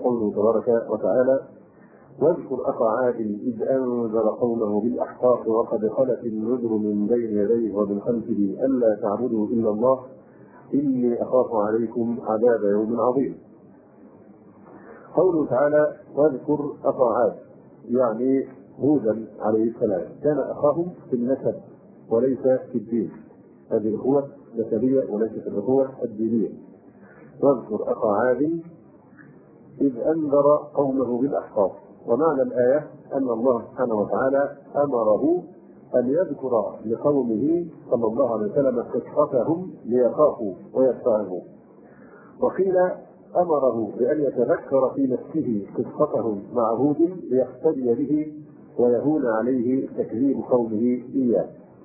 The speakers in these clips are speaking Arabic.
قوله تبارك وتعالى: واذكر أخا عاد إذ أنذر قومه بالأحقاف وقد خلت النذر من بين يديه ومن خلفه ألا تعبدوا إلا الله إني أخاف عليكم عذاب يوم عظيم. قوله تعالى: واذكر أخا عاد، يعني هودا عليه السلام كان أخاهم في النسب وليس في الدين. هذه الأخوة نسبية وليست الأخوة الدينية. واذكر أخا عاد إذ أنذر قومه بالأحقاف. ومعنى الآية أن الله سبحانه وتعالى أمره أن يذكر لقومه صلى الله عليه وسلم قصتهم ليخافوا ويتعظوا. وقيل أمره بأن يتذكر في نفسه قصتهم مع هود ليقتدي به ويهون عليه تكذيب قومه إياه.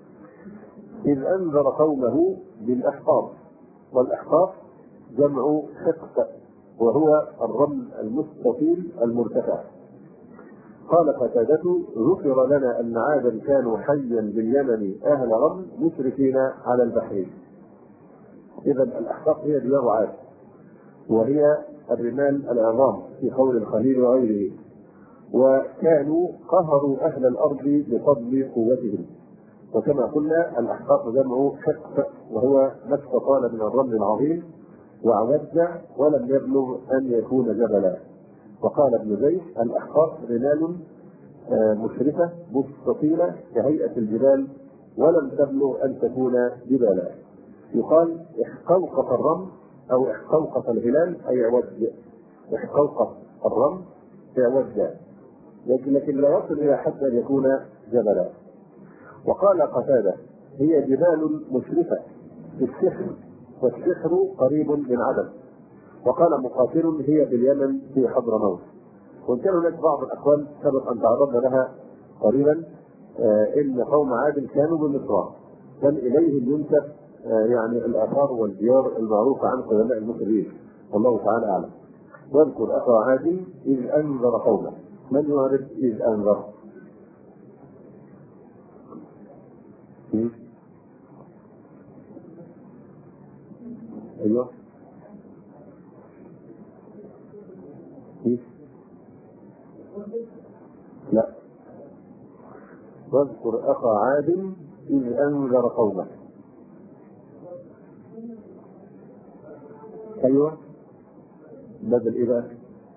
إذ أنذر قومه بالأحقاف، والأحقاف جمع حقف وهو الرمل المستطيل المرتفع. قال قتادة: ذكر لنا أن عادا كانوا حيا باليمن أهل رمل مشرفين على البحر. إذا الأحقاف هي ديار عاد، وهي الرمال العظام في قول الخليل وغيره، وكانوا قهروا أهل الأرض بفضل قوتهم. وكما قلنا الأحقاف جمع حقف وهو ما استطال من الرمل العظيم وعوج ولم يبلغ أن يكون جبلا. وقال ابن زيد: الأحقاف رمال مشرفة مستطيلة كهيئة الجبال ولم تبلغ أن تكون جبالا. يقال احقوقة الرمل أو احقوقة الهلال أي عوج. احقوقة الرمل عوج، لكن لا يصل إلى حتى أن يكون جبلا. وقال قتادة: هي جبال مشرفة في السحر، والسحر قريب من عدم. وقال مقاتل: هي باليمن في حضرموت. وإن كان هناك بعض الأقوال سبق أن تعرضنا لها قريبا، إن قوم عاد كانوا بمصر، بل إليهم ينسب يعني الآثار والديار المعروفة عن قدماء المصريين، والله تعالى أعلم. واذكر أخا عاد إذ أنذر قومه. من يعرف إذ أنذر؟ أيوه لا، واذكر أخا عاد إذ أنذر قومه. أيوه بدل إيه بقى؟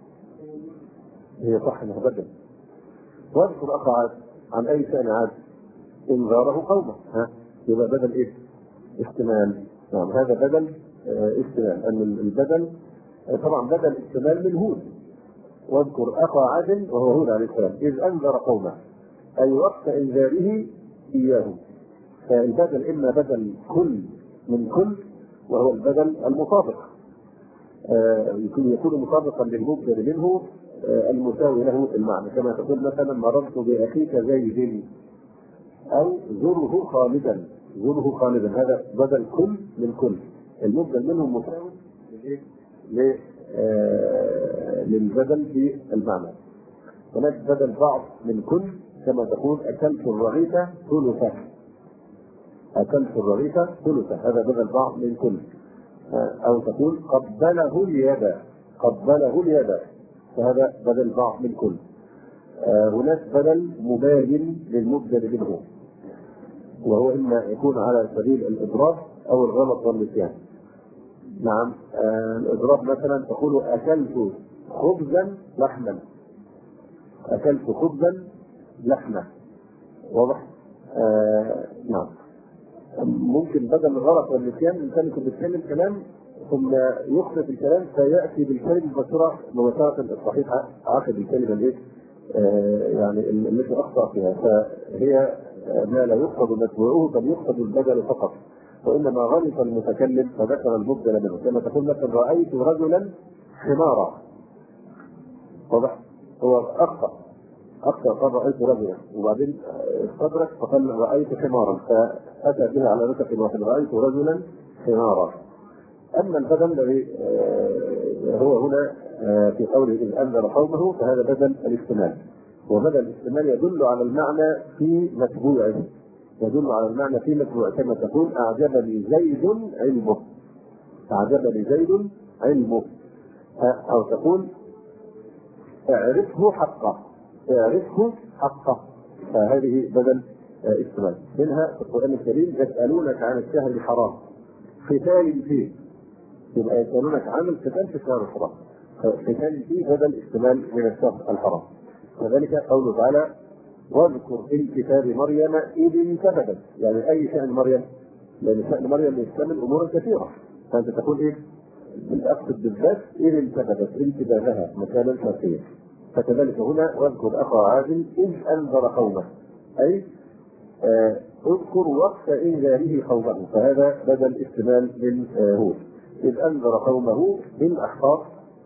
هي صح انها بدل. واذكر أخا عاد عن أي شأن عاد؟ انذاره قومه. يبقى بدل إيه؟ استمال. نعم هذا بدل استمال، أن البدل طبعا بدل استمال من هود. واذكر أخا عاد وهو هود عليه السلام إذ أنذر قومه، أي وقت إنذاره إياهم. فالبدل إما بدل كل من كل، وهو البدل المطابق، يكون مطابقا للمبدل منه المساوي له المعنى، كما تقول مثلا: مررت بأخيك زيد، أو زره خالدا. زره خالدا هذا بدل كل من كل، المبدل منه مساوي للبدل في المعنى. هناك بدل بعض من كل، كما تقول: أكلت الرغيف ثلثة. أكلت الرغيف ثلثة، هذا بدل بعض من كل. أو تقول: قبله اليد. قبله اليد، فهذا بدل بعض من كل. هناك بدل مباين للمبدل منه، وهو إما يكون على سبيل الإضراب أو الغلط والنسيان. نعم الإضراب مثلا تقول: أكلت خبزا لحما. أكلت خبزا لحما، واضح؟ نعم. ممكن بدل الغلط والنسيان الإنسان يكون بيتكلم كلام ثم يخطئ في الكلام فيأتي بالكلمة مباشرة الصحيحة عقب الكلمة الإيه؟ يعني التي أخطأ فيها، فهي ما لا يقصد متبوعه بل يقصد البدل فقط، وإنما غلط المتكلم فذكر المبدل منه. كما تقول مثلا: رأيت رجلا حمارا. واضح؟ هو أخطأ قال رأيت رجلا، وبعدين استدرك فقال رأيت حمارا، فأتى بها على نسق واحد: رأيت رجلا حمارا. أما البدل الذي هو هنا في قوله إذ أنذر قومه، فهذا بدل الاستمال، وبدل الاستمال يدل على المعنى في متبوعه، يدل على المعنى في متبوعه، كما تقول: أعجبني زيد علمه. أعجبني زيد علمه. أو تقول: اعرفه حقه، اعرفه حقه. فهذه بدل استمال. منها في القرآن الكريم يسألونك عن الشهر الحرام قتال فيه، يبقى يسألونك عن القتال في الشهر الحرام، قتال فيه بدل استمال من الشهر الحرام. كذلك قوله تعالى واذكر في الكتاب مريم إذ انتبذت، يعني أي شأن مريم؟ لأن شأن مريم يشتمل أمورا كثيرة، فأنت تقول إيه؟ أقصد بالذات إذ انتبذت انتباهها مكانا شرقيا. فكذلك هنا واذكر أخا عاد إذ أنذر قومه، أي اذكر وقت إنذاره قومه، فهذا بدل استمال من هود. إذ أنذر قومه بالأحقاف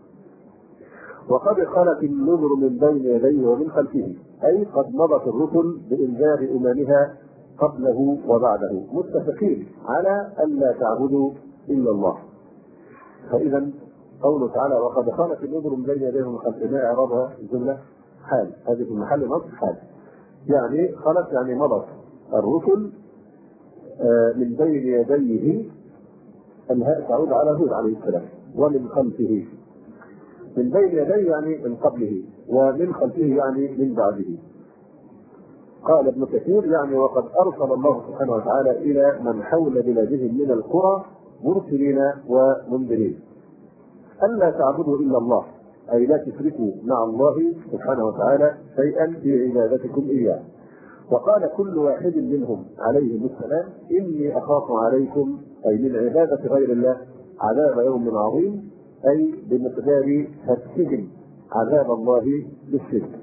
وقد خلت النذر من بين يديه ومن خلفه، أي قد مضت الرسل بإنذار أممها قبله وبعده متفقين على ألا تعبدوا إلا الله. فإذا قوله تعالى وقد خلت النذر من بين يديه ومن خلفه، ما إعرابها الجملة؟ حال، هذه في محل نصب حال، يعني خلت يعني مضت الرسل من بين يديه، الهاء تعود على هود عليه السلام، ومن خلفه. من بين يديه يعني من قبله، ومن خلفه يعني من بعده. قال ابن كثير يعني وقد أرسل الله سبحانه وتعالى إلى من حول بلادهم من القرى مرسلين ومنذرين ألا تعبدوا إلا الله، أي لا تشركوا مع الله سبحانه وتعالى شيئا في عبادتكم إياه. وقال كل واحد منهم عليه السلام إني أخاف عليكم، أي من عبادة غير الله، عذاب يوم عظيم، أي بمقدار هتهم عذاب الله بالشرك.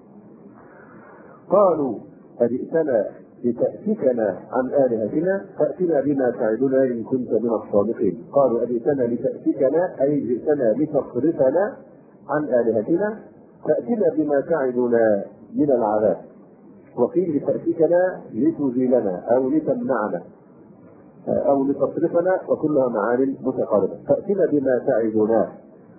قالوا أجئتنا لتأفكنا عن آلهتنا فأتنا بما تعدنا إن كنت من الصادقين. قالوا أجئتنا لتأفكنا، أي جئتنا لتصرفنا عن آلهتنا فأتنا بما تعدنا من العذاب. وقيل لتأفكنا لتزيلنا أو لتمنعنا أو لتصرفنا، وكلها معان متقاربة. فأتنا بما تعدنا.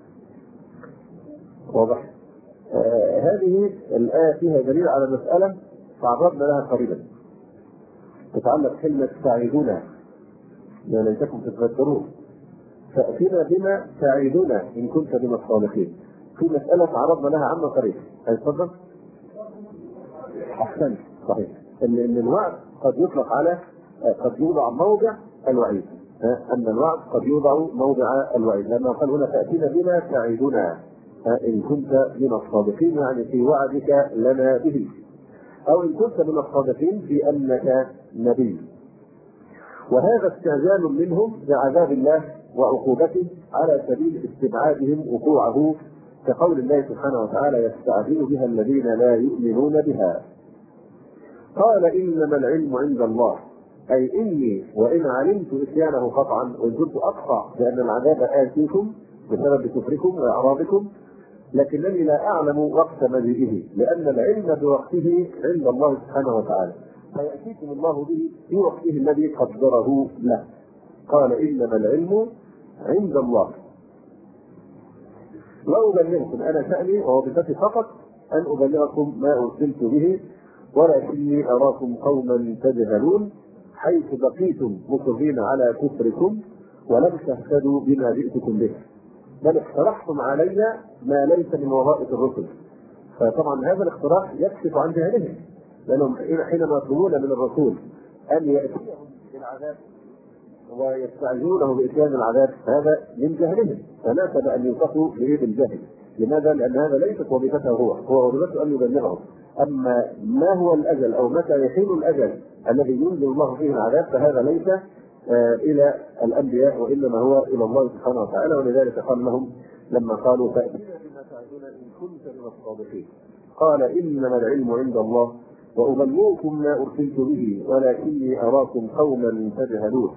واضح؟ هذه الآية فيها دليل على مسألة تعرضنا لها قريبا، تتعلق كلمة تعدنا، يعني ليتكم تتذكرون. فأتنا بما تعدنا إن كنت من الصالحين. في مسألة تعرضنا لها عما قريبا. تفضل. أحسنت، صحيح. إن الوعد قد يطلق على، قد يوضع موضع الوعيد، أن الوعد قد يوضع موضع الوعيد، لأنه قال هنا فأتنا بما تعدنا إن كنت من الصادقين، يعني في وعدك لنا به، أو إن كنت من الصادقين في أنك نبي. وهذا استعجال منهم بعذاب الله وعقوبته على سبيل استبعادهم وقوعه، كقول الله سبحانه وتعالى يستعجل بها الذين لا يؤمنون بها. قال إنما العلم عند الله، أي إني وإن علمت إتيانه قطعا، وإن كنت أقطع بأن العذاب آتيكم بسبب كفركم وإعراضكم، لكنني لا أعلم وقت مجيئه، لأن العلم بوقته عند الله سبحانه وتعالى، فيأتيكم الله به في وقته الذي قدره له. قال إنما العلم عند الله. وأبلغكم، أنا شأني ووظيفتي فقط أن أبلغكم ما أرسلت به، ولكني أراكم قوما تجهلون، حيث بقيتم مصرين على كفركم ولم تهتدوا بما جئتكم به، بل اقترحتم علي ما ليس من وظائف الرسل. فطبعا هذا الاقتراح يكشف عن جهلهم، لأنهم حينما يطلبون من الرسول أن يأتيهم بالعذاب ويستعجلونه بإتيان العذاب، هذا من جهلهم، فناسب أن يوصفوا بالجهل. لماذا؟ لأن هذا ليست وظيفته هو وظيفته أن يبلغهم. أما ما هو الأجل أو متى يحين الأجل الذي ينزل الله فيه العذاب، فهذا ليس إلى الأنبياء، وإنما هو إلى الله سبحانه وتعالى. ولذلك قال لهم لما قالوا فأتنا بما تعدنا إن كنت من الصادقين، قال إنما العلم عند الله وأبلغكم ما أرسلت به، ولكني أراكم قوما تجهلون.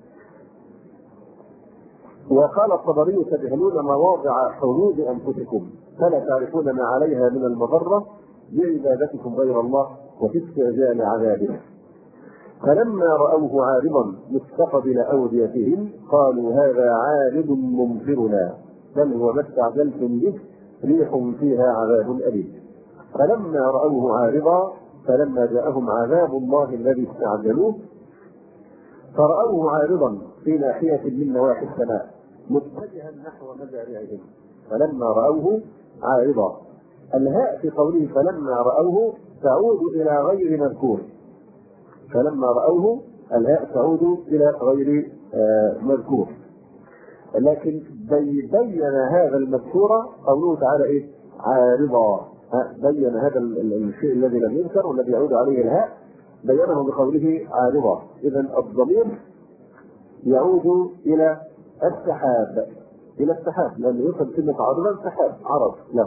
وقال الطبري تجهلون مواضع حدود أنفسكم، فلا تعرفون ما عليها من المضرة بعبادتكم غير الله وفي استعجال عذابه. فلما رأوه عارضا مستقبل أوديتهم قالوا هذا عارض ممطرنا، بل هو ما استعجلتم به ريح فيها عذاب أليم. فلما رأوه عارضا، فلما جاءهم عذاب الله الذي استعجلوه، فرأوه عارضا في ناحية من نواحي السماء متجها نحو مزارعهم. فلما رأوه عارضا، الهاء في قوله فلما رأوه تعود إلى غير مذكور. فلما رأوه الهاء تعود إلى غير مذكور، لكن بين هذا المذكور قوله تعالى إيه؟ عارضا. بين هذا الشيء الذي لم يذكر والذي يعود عليه الهاء بينه بقوله عارضا. إذن الضمير يعود إلى السحاب، إلى السحاب، لأنه يوصل كلمة عارضا سحاب عرض له.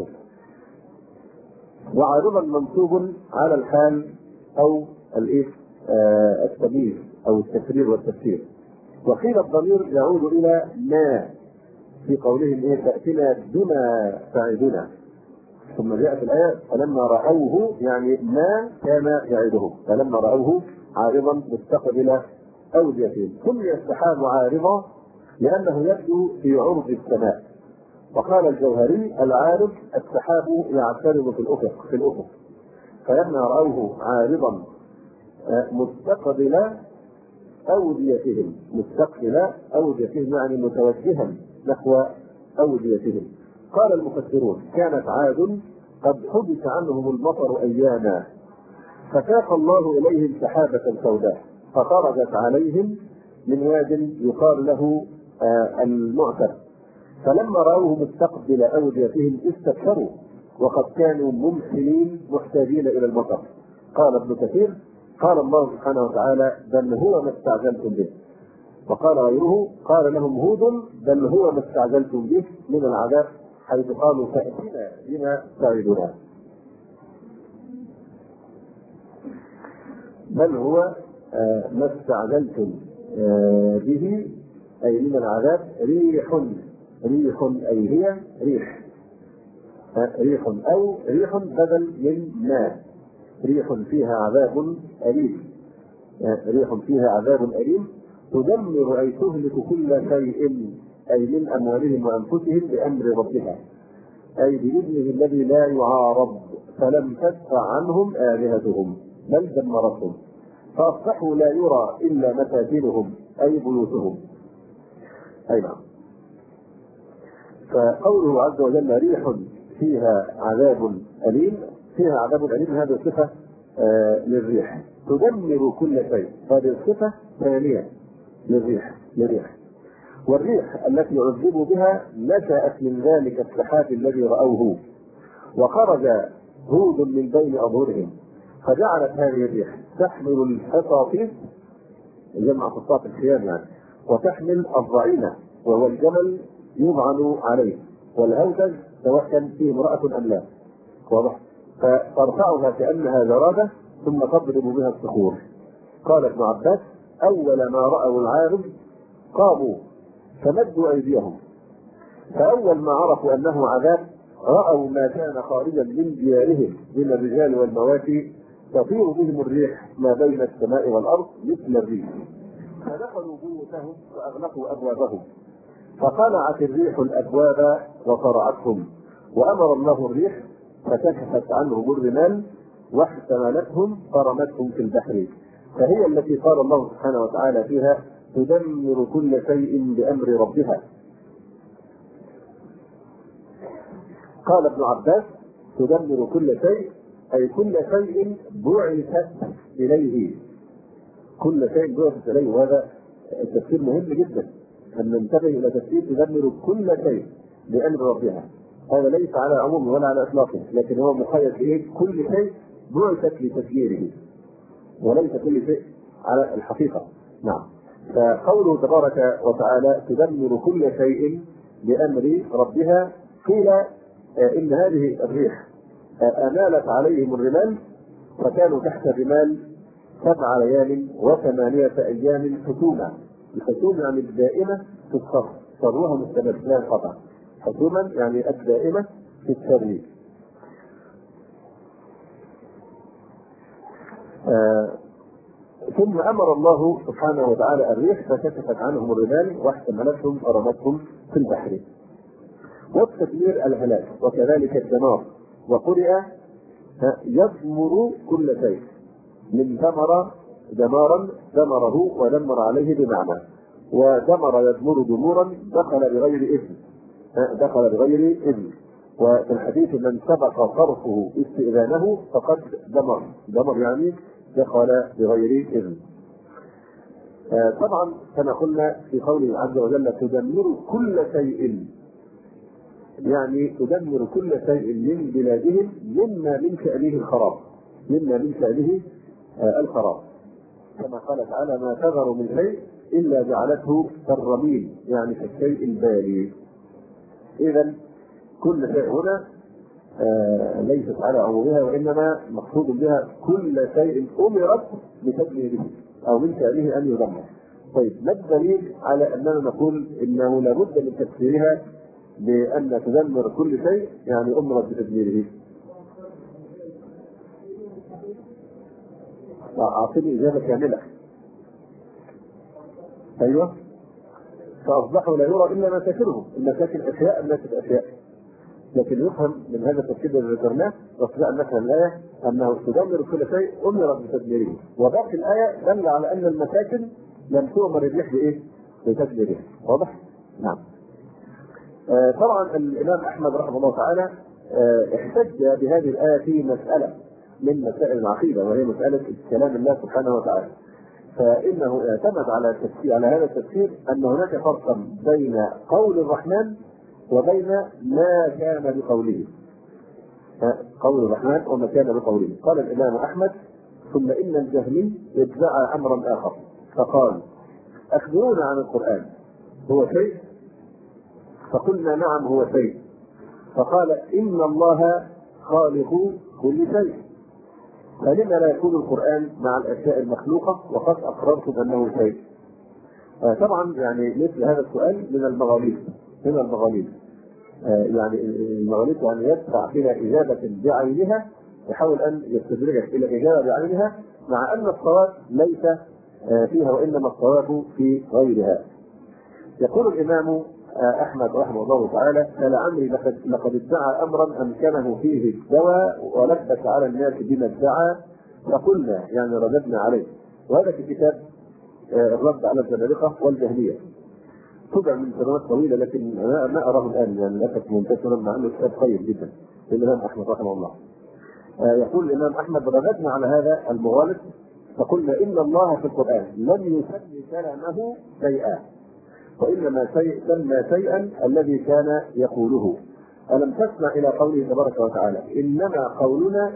وعارضا منصوب على الحال أو التمييز أو التكرير والتفسير. وقيل الضمير يعود إلى ما في قولهم تأتنا بما تعدنا. ثم جاءت الآية فلما رأوه، يعني ما كان يعدهم، فلما رأوه عارضا مستقبل أوديتهم. سمي السحاب عارضا لأنه يبدو في عرض السماء. وقال الجوهري العارض السحاب يعترض في الأفق. فلما رأوه عارضا مستقبل أوديتهم، يعني متوجها نحو أوديتهم. قال المفسرون كانت عاد قد حدث عنهم المطر أياما، فساق الله إليهم سحابة سوداء فخرجت عليهم من واد يقال له المعتر. فلما رأوه مستقبل أوديتهم استبشروا وقد كانوا ممثلين محتاجين إلى المطر. قال ابن كثير قال الله سبحانه وتعالى بل هو ما استعجلتم به. وقال غيره قال لهم هود بل هو ما استعجلتم به من العذاب، حيث قالوا فأتنا بما تعدنا. بل هو ما استعجلتم به أي من العذاب. ريح أي هي ريح، أو ريح بدل من ماء. ريح فيها عذاب أليم تدمر أي تهلك كل شيء أي من أموالهم وأنفسهم بأمر ربها، أي بإذنه الذي لا يعارض. فلم تدفع عنهم آلهتهم بل دمرتهم، فأصبحوا لا يرى إلا مساكنهم أي بيوتهم. أي نعم. فقوله عز وجل ريح فيها عذاب أليم، هذه صفة للريح تدمر كل شيء، هذه الصفة ثانية للريح. والريح التي عذبوا بها نشأت من ذلك السحاب الذي رأوه، وخرج هود من بين أظهرهم، فجعلت هذه الريح تحمل الحصاصيص جمع قصاص الخيام يعني، وتحمل الضعينة وهو الجمل يضعن عليه، والهودج سواء كان فيه امرأة أم لا، واضح؟ فترفعها كأنها جرادة ثم تضرب بها الصخور. قال ابن عباس أول ما رأوا العارض قاموا فمدوا أيديهم، فأول ما عرفوا أنه عذاب رأوا ما كان خارجا من ديارهم من الرجال والمواشي تطير بهم الريح ما بين السماء والأرض مثل الريح، فدخلوا بيوتهم وأغلقوا أبوابهم، فقلعت الريح الأبواب وصرعتهم، وأمر الله الريح فكشفت عنهم الرمال واحتملتهم فرمتهم في البحر، فهي التي قال الله سبحانه وتعالى فيها تدمر كل شيء بأمر ربها. قال ابن عباس تدمر كل شيء أي كل شيء بعثت إليه، كل شيء بعثت إليه. وهذا التفسير مهم جدا أن ننتبه إلى تفسير تدمر كل شيء بأمر ربها. هذا ليس على عموم ولا على إطلاقه، لكن هو مقيد بإيه؟ كل شيء بعثت لتسييره، وليس كل شيء على الحقيقة. نعم. فقوله تبارك وتعالى تدمر كل شيء بأمر ربها، قيل إن هذه الريح أمالت عليهم الرمال فكانوا تحت الرمال 7 ليال و8 أيام حسوما. الحسوم يعني الدائمة في الصرف، صروها مستمر لا ينقطع، حسوما يعني الدائمة في السر. ثم أمر الله سبحانه وتعالى الريح فكشفت عنهم الرمال واحتملتهم فرمتهم في البحر. والتدمير الهلاك، وكذلك الدمار. وقرئ يدمر كل شيء من دمر دمارا دمره ودمر عليه بمعنى، ودمر يدمر دمورا دخل بغير إذن، وفي الحديث من سبق صرفه استئذانه فقد دمر يعني دخل بغير إذن. طبعا كما قلنا في قوله عز وجل تدمر كل شيء، يعني تدمر كل شيء من بلادهم مما من شأنه الخراب، كما قال تعالى ما تذر من شيء إلا جعلته كالرميم، يعني كالشيء البالي. إذا كل شيء هنا ليست على عمومها، وإنما مقصود بها كل شيء أمرت بتدميره أو من شأنه أن يدمر. طيب ما الدليل على أننا نقول إنه لابد من تفسيرها بأن تدمر كل شيء يعني أمرت بتدميره؟ أعطني إجابة كاملة. أيوه، فأصبحوا لا يرى إلا مساكنهم، المساكن أشياء، الناس أشياء. لكن يفهم من هذا التفسير الذي ذكرناه واستطاع أن نفهم الآية أنه تدمر كل شيء أمرت بتدميره، وباقي الآية دل على أن المساكن لم تؤمر الريح بإيه؟ بتدميرها. واضح؟ نعم. طبعا الإمام أحمد رحمه الله تعالى احتج بهذه الآية في مسألة من مسائل العقيدة، وهي مسألة كلام الله سبحانه وتعالى. فإنه اعتمد على هذا التفسير أن هناك فرقا بين قول الرحمن وبين ما كان بقوله. قول الرحمن وما كان بقوله. قال الإمام أحمد ثم إن الجهمي ادعى أمرا آخر فقال أخبرونا عن القرآن، هو شيء؟ فقلنا نعم هو شيء. فقال إن الله خالق كل شيء، فلما لا يكون القرآن مع الأشياء المخلوقة وقد أقررتم أنه شيء؟ طبعا يعني مثل هذا السؤال من المغاليط، يعني المغاليط يعني يدفع إلى إجابة بعينها، يحاول أن يستدرجك إلى إجابة بعينها، مع أن الصواب ليس فيها وإنما الصواب في غيرها. يقول الإمام أحمد رحمه الله تعالى فلعمري لقد ادعى أمرا أمكنه فيه الدواء ولبس على الناس بما ادعى فقلنا يعني رددنا عليه. وهذا في كتاب الرد على الزنادقة والجهمية، طبع من سنوات طويلة، لكن أنا ما أراه الآن يعني للأسف منتشرا، مع أنه كتاب قيم جدا للإمام أحمد رحمه الله. يقول الإمام أحمد رددنا على هذا المغالط فقلنا إن الله في القرآن لم يسمي كلامه شيئا، وإنما سمى شيئا الذي كان يقوله. ألم تسمع إلى قوله تبارك وتعالى إنما قولنا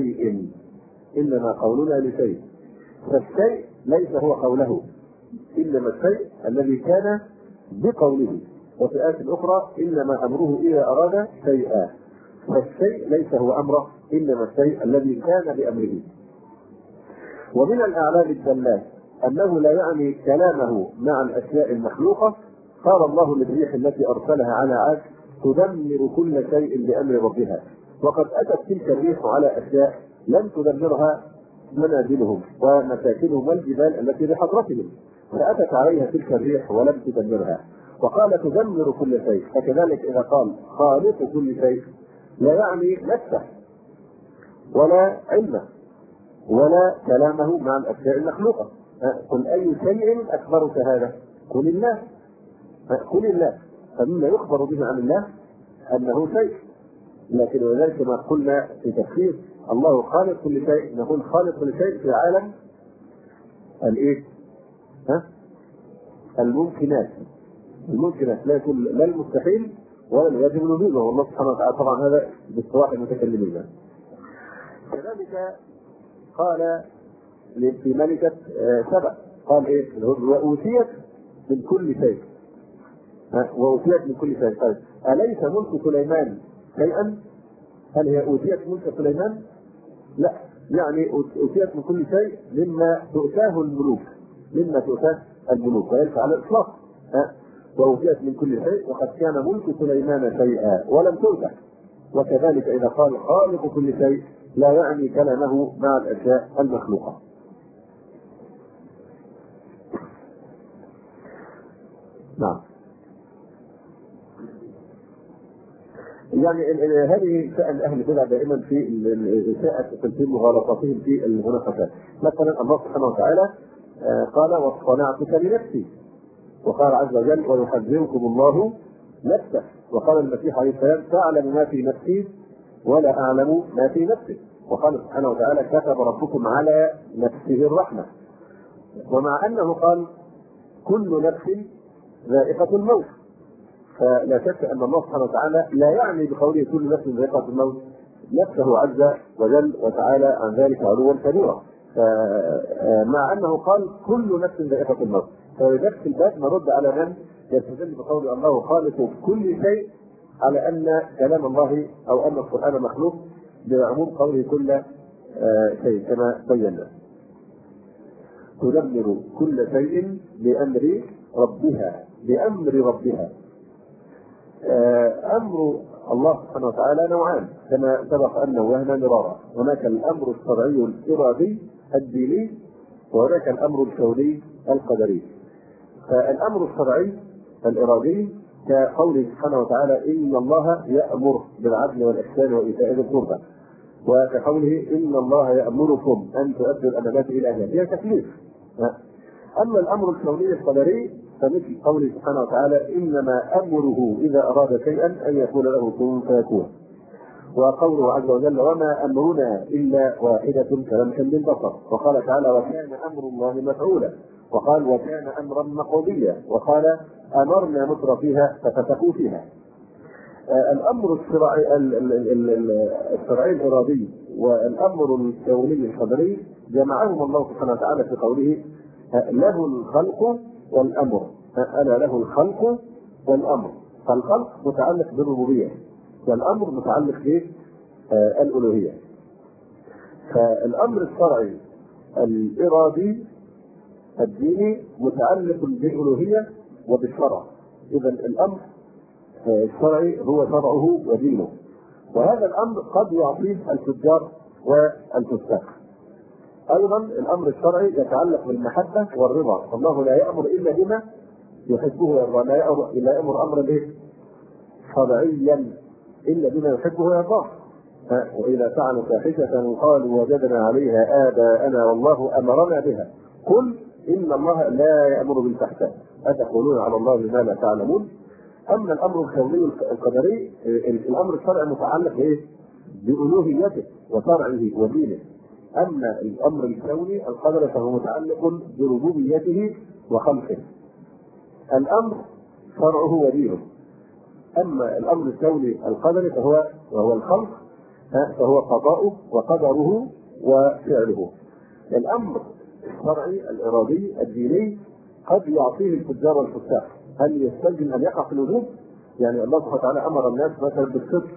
لشيء، فالشيء ليس هو قوله، إنما الشيء الذي كان بقوله. وفي آية أخرى إنما أمره إذا أراد شيئا، فالشيء ليس هو أمره إنما الشيء الذي كان بأمره. ومن الأعلام الدلات أنه لا يعني كلامه مع الأشياء المخلوقة. قال الله للريح التي أرسلها على عاد تدمر كل شيء بأمر ربها، وقد أتت تلك الريح على أشياء لم تدمرها منازلهم ومساكنهم والجبال التي بحضرتهم، فأتت عليها تلك الريح ولم تدمرها. وقال تدمر كل شيء، فكذلك إذا قال خالق كل شيء لا يعني نفسه ولا علمه ولا كلامه مع الأشياء المخلوقة. قل أي شيء أخبرك هذا؟ قل الله. فمما يخبر به عن الله أنه شيء. لكن ولذلك ما قلنا في تفسير الله خالق كل شيء، نقول خالق كل شيء في عالم الايه؟ الممكنات لا يكون لا المستحيل ولا الواجب الوجوب، والله سبحانه وتعالى طبعا هذا باصطلاح المتكلمين. كذلك قال في ملكة سبأ قال ايه؟ وأوتيت من كل شيء. طيب أليس ملك سليمان شيئا؟ هل هي أوتيت ملك سليمان؟ لا، يعني أوتيت من كل شيء مما تؤتاه الملوك، ويرفع على الإطلاق. وأوتيت من كل شيء وقد كان ملك سليمان شيئا ولم تؤتى. وكذلك إذا قال خالق كل شيء لا يعني كلامه مع الأشياء المخلوقة. نعم. يعني هذه شأن أهل البدع دائما في إساءة مغالطاتهم في المناقشات. مثلا الله سبحانه وتعالى قال واصطنعتك لنفسي، وقال عز وجل ويحذركم الله نفسه. وقال المسيح عليه السلام تعلم ما في نفسي ولا أعلم ما في نفسك. وقال سبحانه وتعالى كتب ربكم على نفسه الرحمة. ومع أنه قال كل نفس ذائقة الموت، فلا شك أن الله سبحانه وتعالى لا يعني بقوله كل نفس ذائقة الموت نفسه عز وجل وتعالى عن ذلك علوا كبيرا، مع أنه قال كل نفس ذائقة الموت. فبنفس الباب نرد على من يستدل بقول الله خالق كل شيء على أن كلام الله أو أن القرآن مخلوق بعموم قوله كل شيء كما بينا. تدمر كل شيء بأمر ربها، بأمر ربها. أمر الله سبحانه وتعالى نوعان كما سبق أن وهنا مرارا، هناك الأمر الشرعي الإرادي الديني وهناك الأمر الكوني القدري. فالأمر الشرعي الإرادي كقوله سبحانه وتعالى إن الله يأمر بالعدل والإحسان وإيتاء ذي القربى، وكقوله إن الله يأمركم أن تؤدوا الأمانات إلى أهلها، هي تكليف. أما الأمر الكوني القدري فمثل قوله سبحانه وتعالى إنما أمره إذا أراد شيئا أن يقول له كن فيكون، وقوله عز وجل وما أمرنا إلا واحدة كلمح بالبصر. وقال تعالى وكان أمر الله مفعولا، وقال وكان أمرا مقضيا، وقال أمرنا متر فيها ففتقوا فيها. الأمر الشرعي الإرادي والأمر الكوني القدري جمعهم الله سبحانه وتعالى في قوله له الخلق والأمر. أنا له الخلق والأمر، فالخلق متعلق بالربوبية والأمر متعلق بالألوهية. فالأمر الشرعي الإرادي الديني متعلق بالألوهية وبالشرع، إذا الأمر الشرعي هو شرعه ودينه، وهذا الأمر قد يعطيه التجار والفساق. أيضا الأمر الشرعي يتعلق بالمحبة والرضا، فالله لا يأمر إلا بما يحبه ويرضاه، لا يأمر أمرا شرعيا إلا بما يحبه ويرضاه. وإذا فعلوا فاحشة قالوا وجدنا عليها آباءنا والله أمرنا بها قل إن الله لا يأمر بالفحشاء أتقولون على الله ما لا تعلمون. أما الأمر الكوني القدري الأمر الشرعي متعلق بألوهيته وشرعه ودينه، أما الأمر الكوني القدري فهو متعلق بربوبيته وخلقه. الأمر شرعه ودينه، أما الأمر الكوني القدري وهو الخلق فهو قضاؤه وقدره وفعله. الأمر الشرعي الإرادي الديني قد يعطيه التجار والفساق، هل يستلزم أن يقع في الوجوب؟ يعني الله سبحانه وتعالى أمر الناس مثلا بالصدق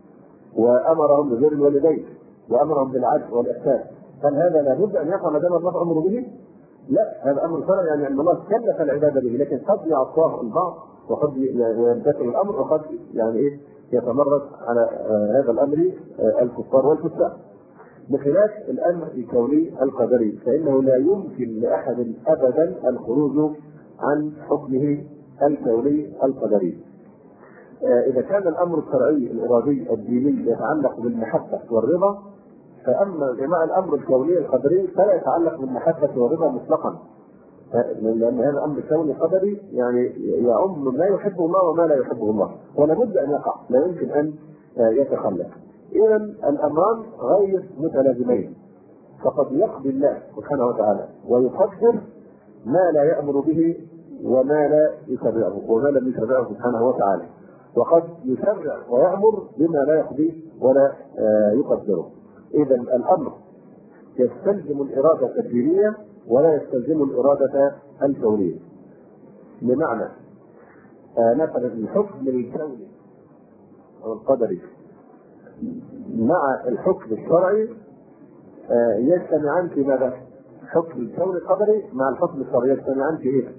وأمرهم ببر الوالدين وأمرهم بالعدل والإحسان، هل هذا لابد أن يقع ما دام الله أمر به؟ لا، هذا أمر شرعي، يعني أن الله كلف العباد به، لكن قد يعصاه البعض وقد يمتثل الأمر وقد يتمرد على هذا الأمر الكفار والفساق. بخلاف الأمر الكوني القدري فإنه لا يمكن لأحد أبدا الخروج عن حكمه الكوني القدري. إذا كان الأمر الشرعي الإرادي الديني يتعلق بالمحبة والرضا، فأما جماع الأمر الكوني القدري فلا يتعلق بالمحبة والرضا مطلقا، لأن هذا الأمر الكوني القدري يعني يعم ما يحبه الله وما لا يحبه الله، ولا بد أن يقع، لا يمكن أن يتخلف. إذا الأمران غير متلازمين، فقد يقضي الله سبحانه وتعالى ويقدر ما لا يأمر به وما لا يشرعه وما لم يشرعه سبحانه وتعالى، وقد يشرع ويأمر بما لا يقضيه ولا يقدره. إذا الأمر يستلزم الإرادة الدينية ولا يستلزم الإرادة الكونية. بمعنى مثلا الحكم الكوني أو القدري مع الحكم الشرعي يجتمعان في ماذا؟ الحكم الكوني القدري مع الحكم الشرعي يجتمعان في إيه؟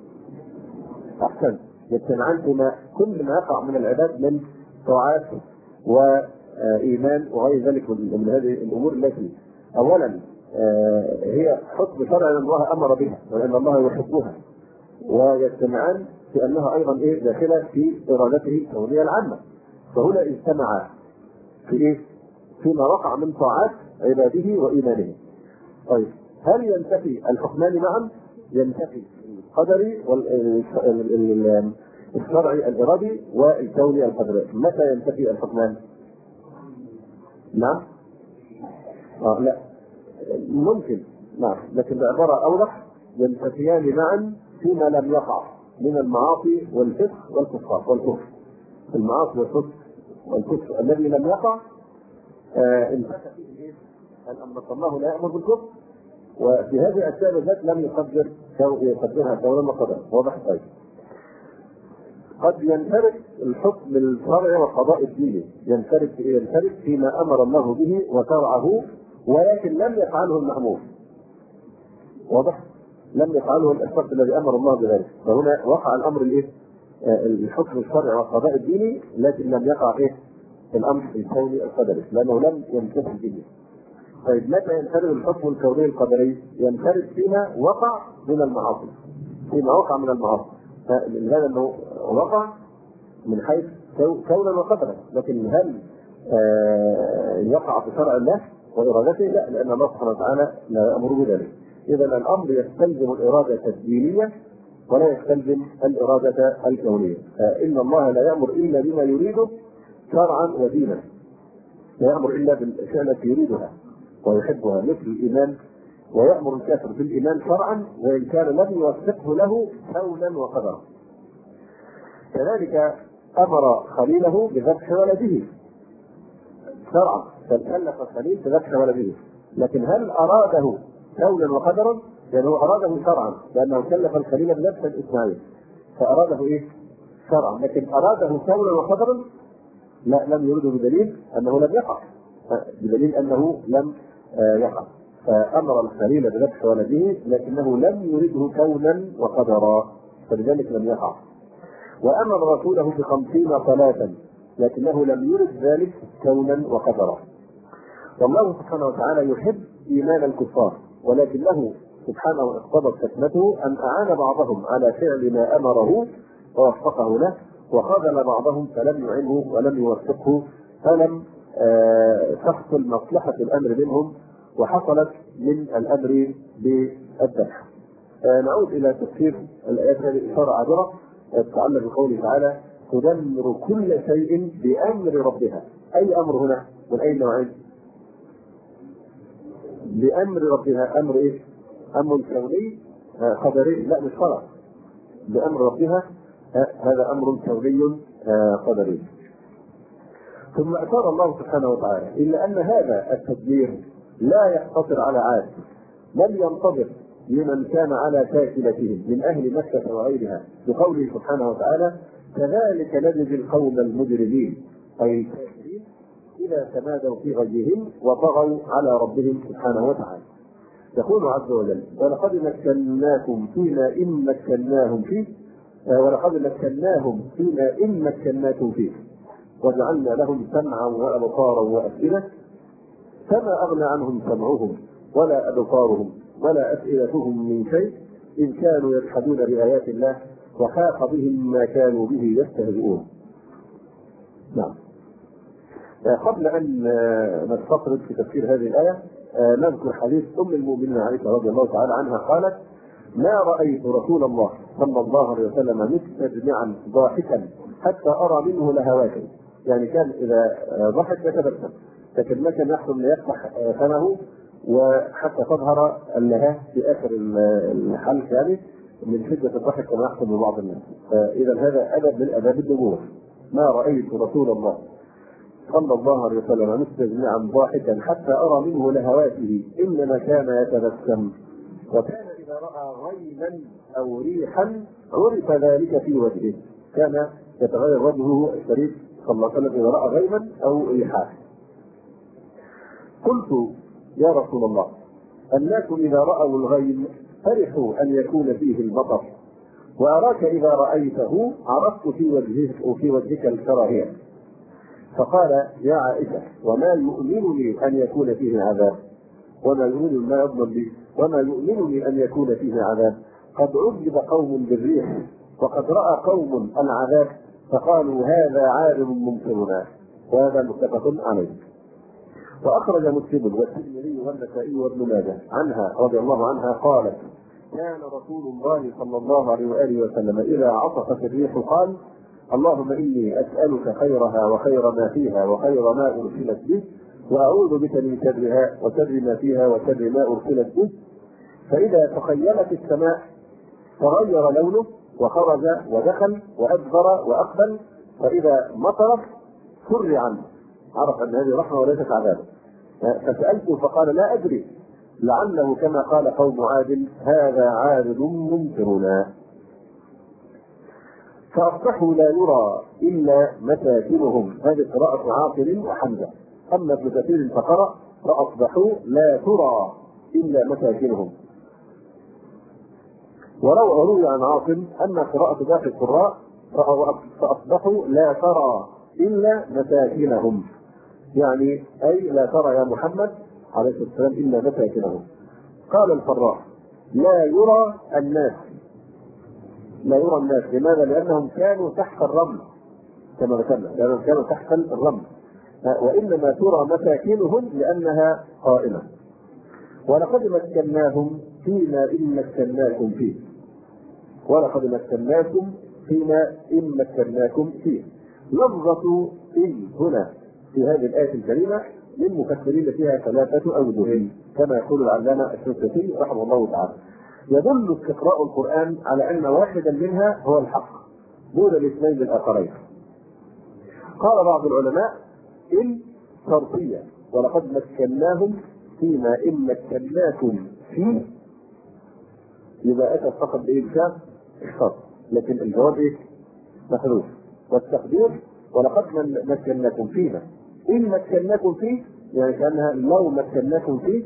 أحسن، يجتمعان فيما كل ما يقع من العباد من طاعات وإيمان وغير ذلك من هذه الأمور التي أولا هي حكم شرعي أن الله أمر بها وأن الله يحبها، ويجتمعان في أنها أيضا داخلة في إرادته الكونية العامة. فهنا اجتمعا في فيما وقع من طاعات عباده وإيمانه. طيب هل ينتفي الحكمان معا؟ ينتفي القدري الشرعي الإرادي والكوني القدري. متى ينتفي الحكمان؟ نعم؟ لا ممكن، نعم، لكن بعبارة أوضح، ينتفيان معا فيما لم يقع من المعاصي والفسق والكفر. المعاصي والفسق والكفر الذي لم يقع انتفى فيه ايه؟ الامر الله لا يامر بالكفر، وفي هذه الاشياء بالذات لم يقدرها كونا وقدرا. واضح؟ طيب. قد ينفرد الحكم الشرعي والقضاء الديني، ينفرد فيما امر الله به وشرعه، ولكن لم يفعله المأمور. واضح؟ لم يفعله الشخص الذي امر الله بذلك، فهنا وقع الامر الايه؟ الحكم الشرعي والقضاء الديني، لكن لم يقع ايه؟ الامر الكوني القدري، لانه لم ينتفي به. طيب متى ينفرد الحكم الكوني القدري؟ ينفرد فيما وقع من المعاصي، هذا انه وقع من حيث كونا وقدرا، لكن هل يقع في شرع الله وارادته؟ لا، لان الله سبحانه وتعالى لا يامر بذلك. اذا الامر يستلزم الاراده الدينيه ولا يستلزم الاراده الكونيه. ان الله لا يامر الا بما يريده شرعا ودينا، لا يامر الا بالاشياء التي يريدها ويحبها، مثل الايمان، ويامر الكافر بالايمان شرعا وان كان لم يوفقه له كونا وقدرا. كذلك امر خليله بذبح ولده شرعا، فكلف الخليل بذبح ولده، لكن هل اراده كونا وقدرا؟ يعني هو اراده شرعا، لانه كلف الخليل بذبح الاسماعيل فاراده ايه؟ شرعا، لكن اراده كونا وقدرا؟ لا، لم يرده بدليل انه لم يقع، يقع. فامر الخليل بذبح ولده لكنه لم يرده كونا وقدرا، فلذلك لم يقع. وامر رسوله ب50 صلاة لكنه لم يرد ذلك كونا وقدرا. والله سبحانه وتعالى يحب ايمان الكفار، ولكنه سبحانه اقتضت حكمته ان اعان بعضهم على فعل ما امره ووفقه له، وخذل بعضهم فلم يعنه ولم يوفقه، فلم تحصل مصلحة الامر منهم، وحصلت من الامر بالذبح. نعود الى تفسير الايات هذه اشاره عابره تتعلق بقوله تعالى: تدمر كل شيء بامر ربها. اي امر هنا؟ من اي نوعين؟ بامر ربها. امر ايه؟ امر كوني قدري؟ لا، مش شرع. بامر ربها هذا امر كوني قدري. ثم اشار الله سبحانه وتعالى الا ان هذا التدبير لا يقتصر على عاد، بل ينتظر لمن كان على شاكلتهم من اهل مكه وغيرها، بقوله سبحانه وتعالى: كذلك نجزي القوم المجرمين، اي الكافرين اذا تمادوا في غيهم وطغوا على ربهم سبحانه وتعالى. يقول عز وجل: ولقد مكناكم فيما ان مكناهم فيه، ولقد مكناهم فيما ان مكناكم فيه وجعلنا لهم سمعا وابصارا وافئده فما اغنى عنهم سمعهم ولا ابصارهم ولا افئدتهم من شيء ان كانوا يجحدون بايات الله وحاق بهم ما كانوا به يستهزئون. نعم. قبل ان نستطرد في تفسير هذه الايه نذكر حديث ام المؤمنين عائشه رضي الله تعالى عنها قالت: ما رايت رسول الله صلى الله عليه وسلم مستجمعا ضاحكا حتى ارى منه لهواته. يعني كان اذا ضحك يتبسم، لكن ما كان يحصل ليفتح فمه وحتى تظهر اللهاه في اخر الحلق، يعني من شده الضحك كما يحصل ببعض الناس. فاذا هذا ادب من اداب النبوه. ما رايت رسول الله صلى الله عليه وسلم مستجمعا ضاحكا حتى ارى منه لهواته انما كان يتبسم، وكان اذا راى غيما او ريحا عرف ذلك في وجهه، كان يتغير وجهه الشريف صلى الله عليه وسلم اذا راى غيما او ريحا. قلت: يا رسول الله، الناس اذا راوا الغيم فرحوا ان يكون فيه المطر، واراك اذا رايته عرفت في وجهك الكراهيه. فقال: يا عائشه، وما يؤمنني ان يكون فيه عذاب، وما يؤمنني ما يضمن لي، وما يؤمنني ان يكون فيه عذاب. قد عذب قوم بالريح وقد راى قوم العذاب فقالوا هذا عارض ممطرنا. وهذا متفق عليه. واخرج مسلم والترمذي والنسائي وابن ماجه عنها رضي الله عنها قالت: كان رسول الله صلى الله عليه وآله وسلم إذا عطفت الريح قال: اللهم إني أسألك خيرها وخير ما فيها وخير ما أرسلت به، وأعوذ بك من شرها وشر ما فيها وشر ما أرسلت به. فإذا تخيلت السماء تغير لونه وخرج ودخل وأدبر وأقبل، فإذا مطرت سر عنه، عرف أن هذه رحمة وليست عذاب. فسألته فقال: لا أدري، لعله كما قال قوم عاد: هذا عارض ممطرنا. فأصبحوا لا يرى إلا مساكنهم، هذه قراءة عاصم وحمزة. أما ابن كثير فقرأ: فأصبحوا لا ترى إلا مساكنهم. وروي عن عاصم أن قراءة باقي القراء: فأصبحوا لا ترى إلا مساكنهم، يعني أي لا ترى يا محمد عليه الصلاة والسلام إلا مساكنهم. قال الفراء: لا يرى الناس. لا يرى الناس، لماذا؟ لأنهم كانوا تحت الرمل كما ذكرنا، لأنهم كانوا تحت الرمل، وإنما ترى مساكنهم لأنها قائمة. ولقد مكناهم فيما إن مكناكم فيه، ولقد مكناكم فيما إن مكناكم فيه. لفظة إن هنا في هذه الآية الكريمة للمفسرين فيها ثلاثة أوجه، كما يقول العلامة الشنقيطي رحمه الله تعالى. يدل استقراء القرآن على أن واحدا منها هو الحق دون الاثنين الآخرين. قال بعض العلماء: إن شرطية، ولقد مكناهم فيما إن مكناكم فيه، يبقى أتت فقط بإنشاء الشرط، لكن الجواب إيه؟ محذوف. والتقدير: ولقد مكناكم فيما إن مكناكم فيه، يعني كأنها لو مكناكم فيه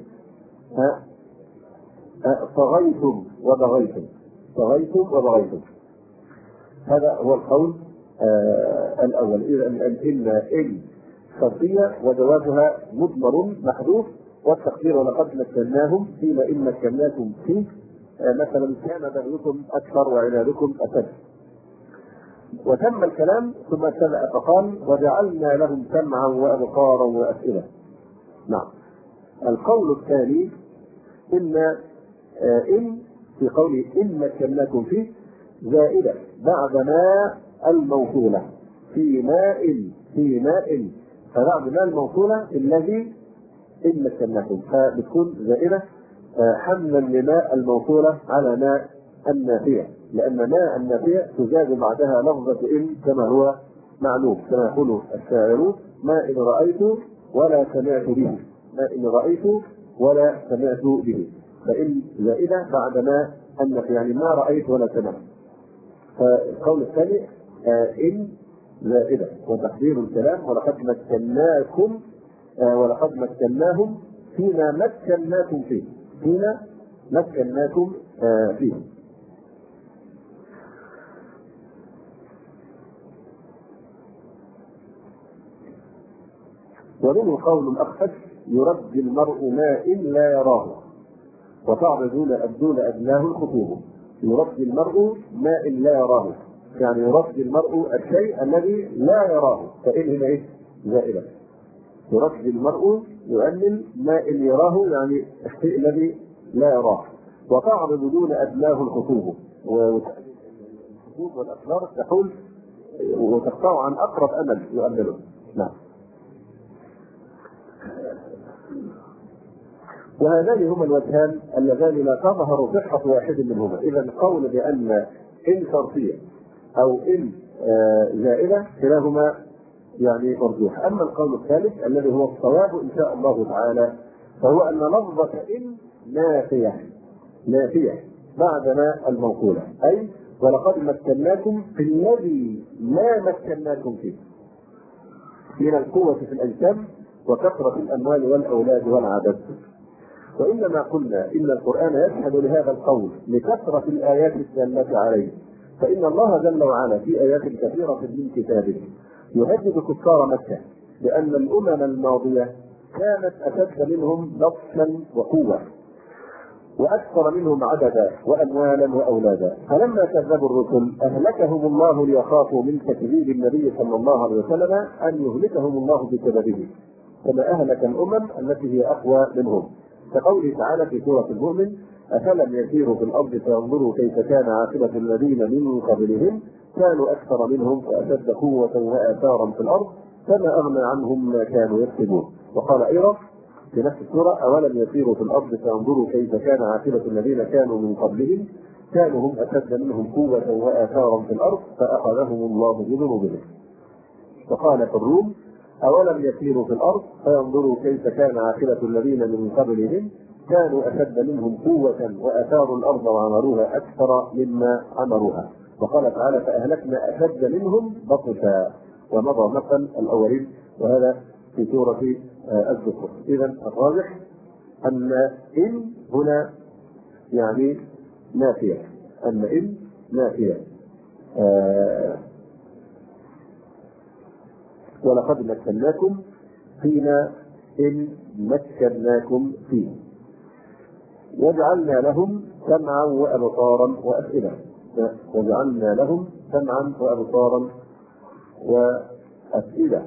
طغيتم وبغيتم، طغيتم وبغيتم. هذا هو القول الأول. إذا إن شرطية وجوابها مضمر محذوف، والتقدير: ولقد مكناهم فيما إن مكناكم فيه، مثلا كان بغيكم أكثر وعنادكم أشد. وتم الكلام ثم ابتدأ فقال: وجعلنا لهم سمعا وأبصارا وأفئدة. نعم. القول الثاني: إن في قوله إن مكناكم فيه زائدة بعد ما الموصولة، في ماء، فبعد ما الموصولة الذي إن مكناكم، فبتكون زائدة حملا لماء الموصولة على ماء النافية، لأن ماء النافية تزاد بعدها لفظة إن كما هو معلوم، كما يقول الشاعر: ما إن رأيت ولا سمعت به، ما إن رأيت ولا سمعت به. فإن زائدة بعد ما النافية، يعني ما رأيت ولا سمعت. فالقول الثاني إن زائدة، وتقدير الكلام: ولقد مكناكم ولقد مكناهم فيما مكناكم فيه، فيما مكناكم فيه. ومنه قول الأخفش: يربي المرء ما إن لا يراه، وتعرضون أبدون أدناه الخطوب. يربي المرء ما إن لا يراه، يعني يربي المرء الشيء الذي لا يراه، فإن هنا إيه؟ زائدة. يربي المرء يؤمن ما إن يراه، يعني الشيء الذي لا يراه. وتعرض دون أدناه الخطوب، والخطوب والأسرار تحول وتقطع عن أقرب أمل يؤمله. نعم. وهذان هما الوجهان اللذان لا تظهر صحة واحد منهما. إذا القول بأن إن شرطية أو إن زائدة كلاهما يعني مرجوح. أما القول الثالث الذي هو الصواب إن شاء الله تعالى، فهو أن لفظة إن نافية بعد ما الموصولة، أي ولقد مكناكم في الذي ما مكناكم فيه من القوة في الأجسام وكثرة الأموال والأولاد والعدد. وإنما قلنا إن القرآن يشهد لهذا القول لكثرة الآيات الدالة عليه، فإن الله جل وعلا في آيات كثيرة من كتابه يهدد كفار مكة بأن الأمم الماضية كانت أشد منهم بطشا وقوة وأكثر منهم عددا وأموالا وأولادا، فلما كذبوا الرسل أهلكهم الله ليخافوا من تكذيب النبي صلى الله عليه وسلم أن يهلكهم الله بسببه، كما أهلك الأمم التي هي أقوى منهم، كقوله تعالى في سورة المؤمن: أفلم يسيروا في الأرض فينظروا كيف كان عاقبة الذين من قبلهم كانوا أكثر منهم وأشد قوة وآثارا في الأرض فما أغنى عنهم ما كانوا يكسبون. وقال أيضا في نفس السورة أولم يسيروا في الأرض فينظروا كيف كان عاقبة الذين كانوا من قبلهم كانوا هم أشد منهم قوة وآثارا في الأرض فأخذهم الله بذنوبهم. وقال في الروم أولم يسيروا في الأرض فينظروا كيف كان عاقبة الذين من قبلهم كانوا أشد منهم قوة وأثاروا الأرض وعمروها أكثر مما عمروها. وقال تعالى فأهلكنا أشد منهم بطشا ومضى مثل الأولين. وهذا في سورة الزخرف. إذا الراجح أن إن هنا يعني نافية، أن إن نافية. ولقد مكناكم فيما إن مكناكم فيه وجعلنا لهم سمعا وأبصارا وأفئدة. وجعلنا لهم سمعا وأبصارا وأفئدة.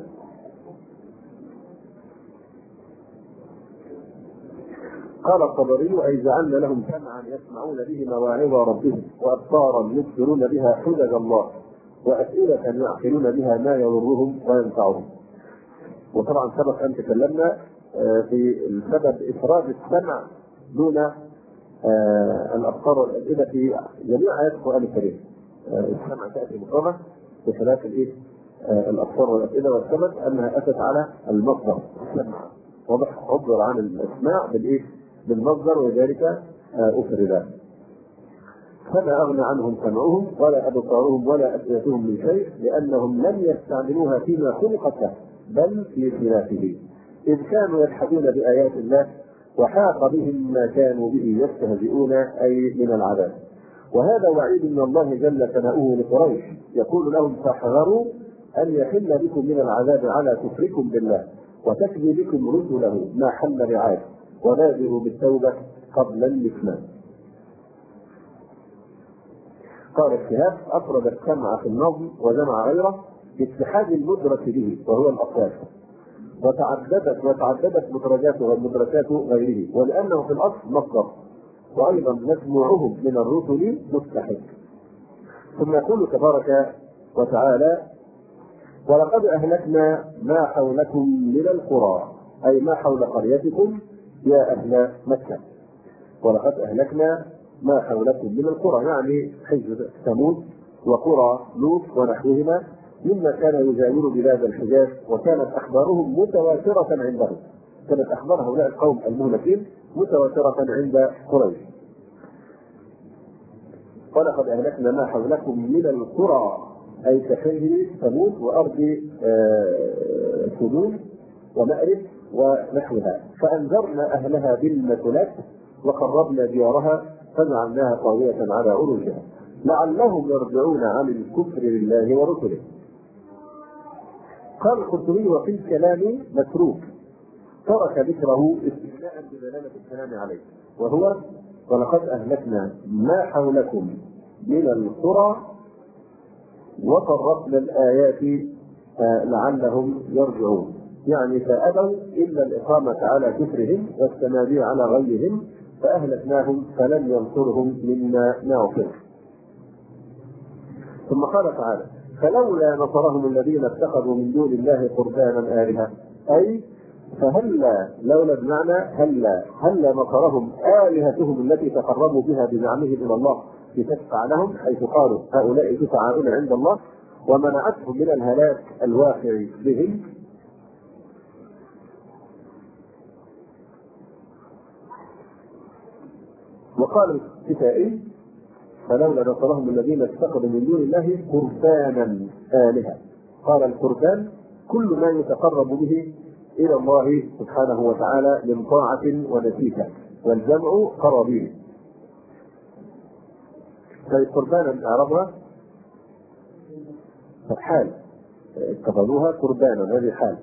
قال الطبري أي جعلنا لهم سمعا يسمعون به مواعظ ربهم وأبصارا يبصرون بها حجج الله وأفئدة يعقلون بها ما يضرهم وينفعهم. وطبعا سبق أن تكلمنا في سبب إفراد السمع دون الأبصار والأفئدة في جميع آيات القرآن الكريم. السمع تأتي مفردة بخلاف الأبصار والأفئدة، والسبب أنها أتت على المصدر السمع. واضح عبر عن الإسماع بالمصدر وذلك أفرد. فما أغنى عنهم سمعهم ولا أبصارهم ولا أفئدتهم من شيء لأنهم لم يستعملوها فيما خلقت له بل في خلافه إذ كانوا يجحدون بآيات الله وحاق بهم ما كانوا به يستهزئون أي من العذاب. وهذا وعيد من الله جل ثناؤه لقريش يقول لهم فاحذروا أن يحل بكم من العذاب على كفركم بالله وتكذيبكم رسله ما حل بعاد ونادروا بالتوبة قبل الإسلام. قال الشهاب أفرد السمع في النظم وجمع غيره باتحاد المدرك به وهو الأصوات وتعددت مدركات غيره ولأنه في الأصل مصدر وأيضا مسموعهم من الرسل مستحق. ثم يقول تبارك وتعالى ولقد أهلكنا ما حولكم من القرى أي ما حول قريتكم يا أهل مكة. ولقد أهلكنا ما حولكم من القرى يعني حجر ثمود وقرى لوط ونحوهما مما كان يجاور بلاد الحجاز وكانت أخبارهم متواترة عندهم. كانت أخبار هؤلاء القوم المهلكين متواترة عند قريش. ولقد أهلكنا ما حولكم من القرى أي كحجر ثمود وأرض سدوم ومأرب ونحوها فأنذرنا أهلها بالمثلات وقربنا ديارها فجعلناها طاوية على عروشها لعلهم يرجعون عن الكفر بالله ورسله. قال القرطبي وفي الكلام متروك ترك ذكره استثناء بدلالة الكلام عليه وهو ولقد أهلكنا ما حولكم من القرى وقربنا الآيات لعلهم يرجعون يعني فأبوا إلا الإقامة على كفرهم والتمادي على غيهم فأهلكناهم فلم ينصرهم مما نعصر. ثم قال تعالى فلولا نصرهم الذين اتخذوا من دون الله قربانا آلهة أي فهلا لولا بمعنى هلا نصرهم آلهتهم التي تقربوا بها بزعمهم إلى الله لتشفع لهم حيث قالوا هؤلاء شفعاؤنا عند الله ومنعتهم من الهلاك الواقع بهم. وقال الكسائي فلولا نصرهم الذين اتخذوا من دون الله قربانا آلهة. قال القربان كل ما يتقرب به إلى الله سبحانه وتعالى من طاعة ونسيكة والجمع قرابين. فالقربانا أعربها حال اتخذوها قربانا هذه حال